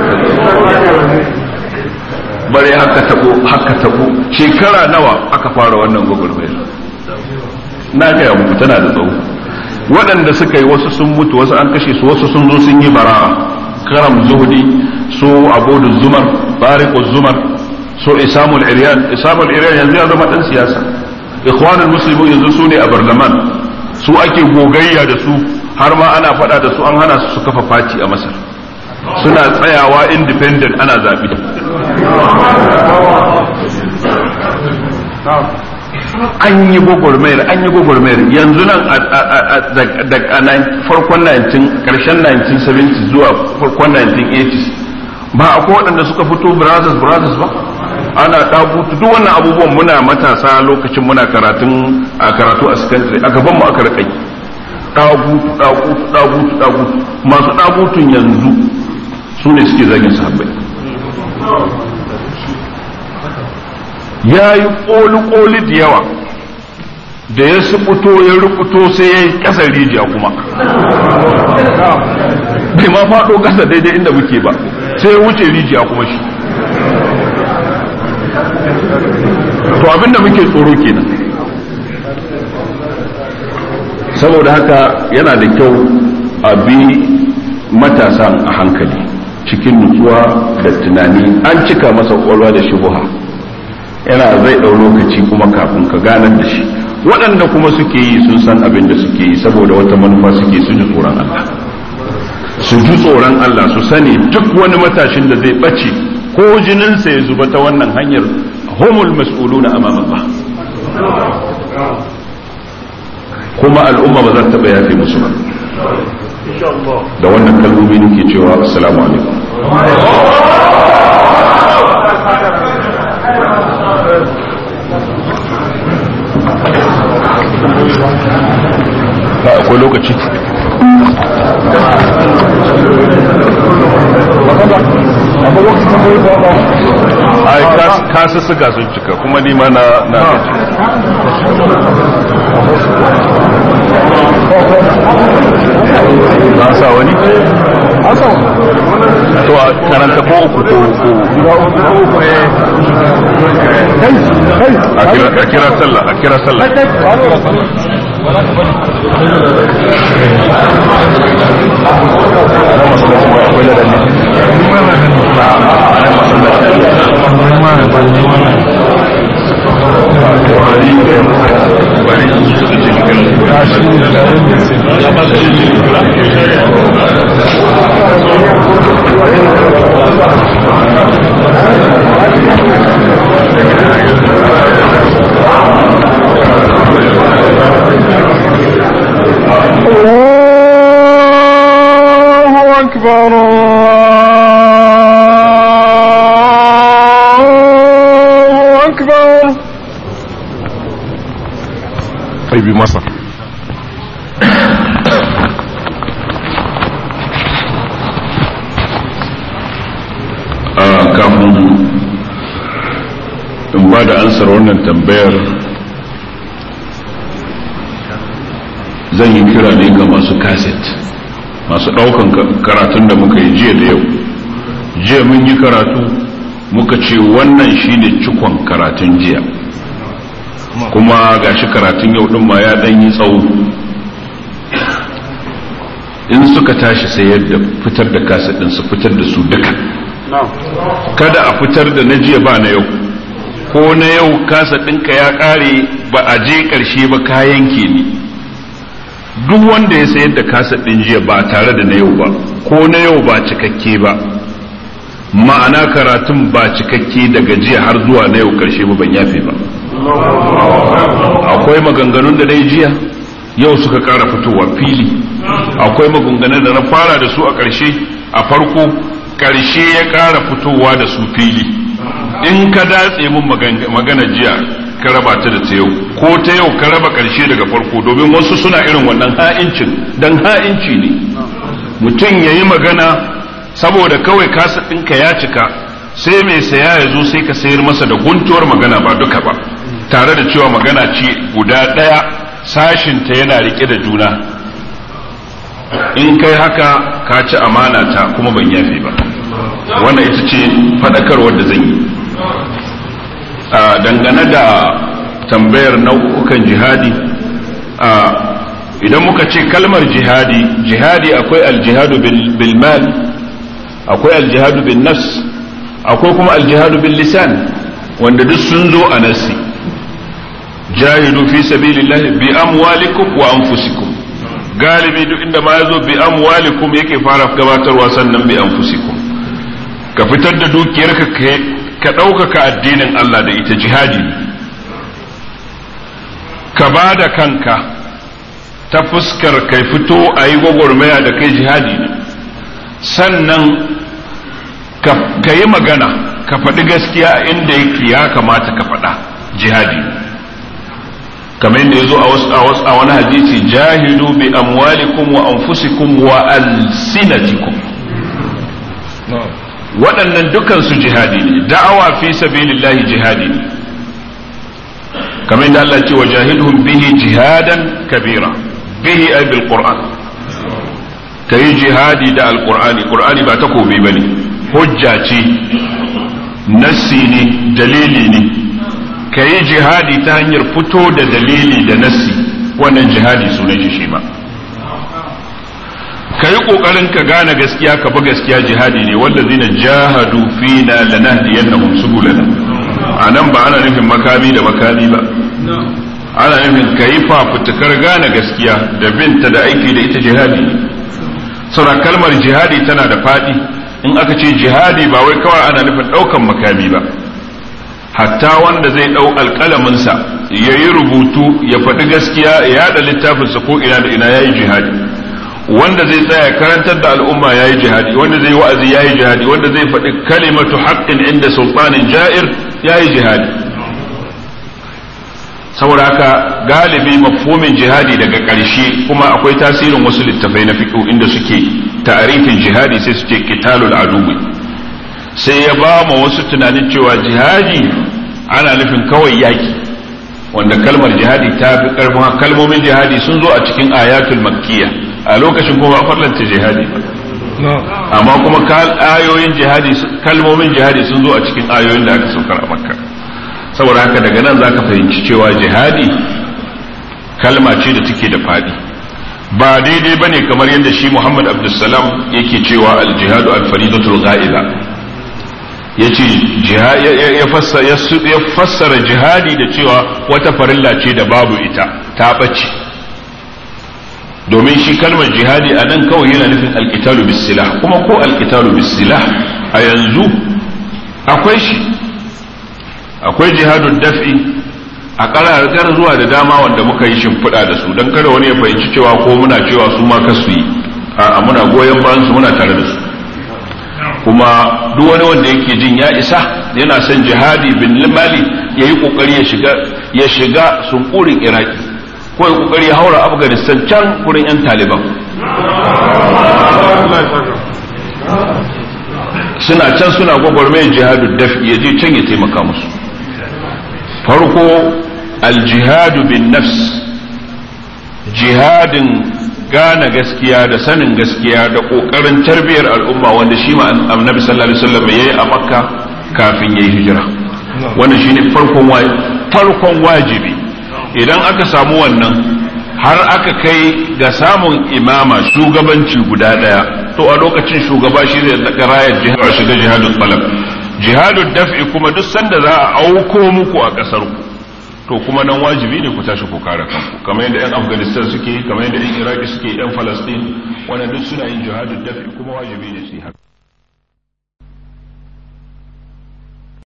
bare haka tabo haka tabo. shekara nawa aka fara wannan gwagwarmayar? na gaya muku tana da tsawo. waɗanda suka yi wasu sun mutu, wasu an kashe su, wasu sun zo sun yi bara'a. karam zuhudi, su abudu zumar, tariqu zumar, su isamul iryan. isamul iryan yanzu ya zama dan siyasa. ikhwanul muslimun yanzu su ne a barlaman, su ake gogayya da su, har ma ana faɗa da su, an hana su su kafa fati a Masar, suna tsayawa independent ana zaɓi. an yi gwagwarmayar an yi gwagwarmayar yanzu nan a farkon karshen nineteen seventies zuwa farkon nineteen eighties ba akwai waɗanda suka fito brothers brothers ba, ana ɗagutu duk wannan abubuwan muna matasa lokacin muna karatun a karatu a secondary, a gaban mu aka rikai ɗagutu ɗagutu ɗagutu ɗagutu. masu ɗagutun yanzu su ne suke zagin sahabbai. ya yi ƙoli-ƙoli da yawa da ya subuto ya rubuto sai ya yi ƙasar rijiya kuma bai ma faɗo ƙasa daidai inda muke ba sai ya wuce rijiya kuma shi. To abinda muke tsoro kenan. Saboda haka yana da kyau a bi matasan a hankali cikin nutsuwa da tunani. An cika masa kwakwalwa da shubuha, yana zai ɗau lokaci kuma kafin ka ganar da shi. Waɗanda kuma suke yi sun san abin da suke yi saboda wata manufa suke, su ji tsoron Allah su ji tsoron Allah su sani duk wani matashin da zai ɓace ko jininsa ya zuba ta wannan hanyar humul mas'uluna amama Allah, kuma al'umma ba za ta taɓa yafe musu ba. Da wannan kalmomi nake cewa assalamu alaikum. Ba akwai lokaci ai kasu suka sun cika kuma ni ma na na na sa wani to a karanta ko uku ko a kira sallah a kira sallah الله أكبر الله أكبر. طيب مصر kafin in ba da ansar wannan tambayar zan yi kira ne ga masu kaset, masu daukan karatun da muka yi jiya da yau. Jiya mun yi karatu muka ce wannan shine cikon karatun jiya, kuma gashi karatun yau din ma ya dan yi tsawo. In suka tashi sai yadda fitar da kaset din su fitar da su duka, kada a fitar da na jiya ba na yau, ko na yau kaset ɗinka ya ƙare ba a je ƙarshe ba ka yanke ni. Duk wanda ya sayar da kaset ɗin jiya ba tare da na yau ba, ko na yau ba cikakke ba, ma'ana karatun ba cikakke daga jiya har zuwa na yau ƙarshe ba, ban yafe ba. Akwai maganganun da dai jiya yau suka ƙara fitowa fili, akwai maganganun da na fara da su a ƙarshe a farko ƙarshe ya ƙara fitowa da su fili. In ka datse mun magana jiya ka raba ta da ta yau, ko ta yau ka raba ƙarshe daga farko, domin wasu suna irin wannan ha'incin, dan ha'inci ne mutum ya yi magana saboda kawai kasa ɗinka ya cika, sai mai saya ya zo sai ka sayar masa da guntuwar magana ba duka ba, tare da cewa magana ce guda ɗaya sashinta yana riƙe da juna. In kai haka ka ci amana ta kuma ban yafe ba. Wannan ita ce faɗakarwar da zan yi. Dangane da tambayar nau'ukan jihadi, idan muka ce kalmar jihadi, jihadi akwai aljihadu bil mal, akwai aljihadu bin nafs, akwai kuma aljihadu bil lisan, wanda duk sun zo a nasi. Jahidu fi sabilillahi bi amwalikum wa anfusikum. Galibi duk inda ma yazo bi amwalikum yake fara gabatarwa, sannan bi anfusikum. Ka fitar da dukiyarka ka ɗaukaka addinin Allah da ita, jihadi. Ka ba da kanka ta fuskar kai fito a yi gwagwarmaya da kai, jihadi ne. Sannan ka yi magana, ka faɗi gaskiya inda yake ya kamata ka faɗa, jihadi ne. kamar yadda ya zo a wani hadisi, jahidu bi amwalikum wa anfusikum wa alsinatikum. Waɗannan dukansu jihadi ne. Da'awa fi sabilillahi jihadi ne. kamar yadda Allah ce wajahidhum bihi jihadan kabira bihi ay bil qur'an kai jihadi da alqur'ani qur'ani ba takobi bane hujja ce nassi ne dalili ne kai jihadi ta hanyar fito da dalili da nassi wannan jihadi sunan shi shi ma kai kokarin ka gane gaskiya ka bi gaskiya jihadi ne wallazina jahadu fina lanahdiyannahum subulana anan ba ana nufin makami da makami ba ana nufin kai fafutukar gane gaskiya da binta da aiki da ita jihadi ne saboda kalmar jihadi tana da fadi in aka ce jihadi ba wai kawai ana nufin daukan makami ba hatta wanda zai dau alƙalamin sa yayi rubutu ya faɗi gaskiya ya yada littafin sa ko ina da ina yayi jihadi wanda zai tsaya karantar da al'umma yayi jihadi wanda zai wa'azi yayi jihadi wanda zai faɗi kalimatu haqqin inda sultanin ja'ir yayi jihadi saboda haka galibi mafhumin jihadi daga ƙarshe kuma akwai tasirin wasu littafai na fiqh inda suke ta'arifin jihadi sai suke qitalul aduwi sai ya ba mu wasu tunanin cewa jihadi ana nufin kawai yaki wanda kalmar jihadi ta fi karfin kalmomin jihadi sun zo a cikin ayatul makkiyya a lokacin kuma a farlanta jihadi amma kuma ayoyin jihadi kalmomin jihadi sun zo a cikin ayoyin da aka saukar a makka saboda haka daga nan zaka fahimci cewa jihadi kalma ce da take da fadi ba daidai bane kamar yadda shi Muhammad Abdulsalam yake cewa al-jihadu al-faridatul ghaiba yace ya fassara ya fassara jihadi da cewa wata farilla ce da babu ita ta bace domin shi kalmar jihadi a nan kawai yana nufin alƙitalu bisilah kuma ko alƙitalu bisilah a yanzu akwai shi akwai jihadun daf'i a ƙararrakar zuwa da dama wanda muka yi shimfiɗa da su don kada wani ya fahimci cewa ko muna cewa su ma kasu yi a muna goyon bayan su muna tare da su kuma duk wani wanda yake jin ya isa yana son jihadi bin mali ya yi ƙoƙari ya shiga ya shiga sunkurin iraki ko ya kokari ya haura Afghanistan can gurin yan Taliban suna can suna gwagwarmayar jihadu dafi ya je can ya taimaka musu farko aljihadu bin nafs jihadin gane gaskiya da sanin gaskiya da kokarin tarbiyar al'umma wanda shi ma annabi sallallahu alaihi wasallam yayi a makka kafin yayi hijira wannan shine farkon farkon wajibi idan aka samu wannan har aka kai ga samun imama shugabanci guda daya to a lokacin shugaba shi zai daga rayar jihar shiga jihadul talab jihadul daf'i kuma duk sanda za a auko muku a kasar ku to kuma nan wajibi ne ku tashi ku kare kanku kamar yadda yan Afghanistan suke kamar yadda yan Iraki suke yan Palestine wannan duk suna yin jihadul daf'i kuma wajibi ne su yi haka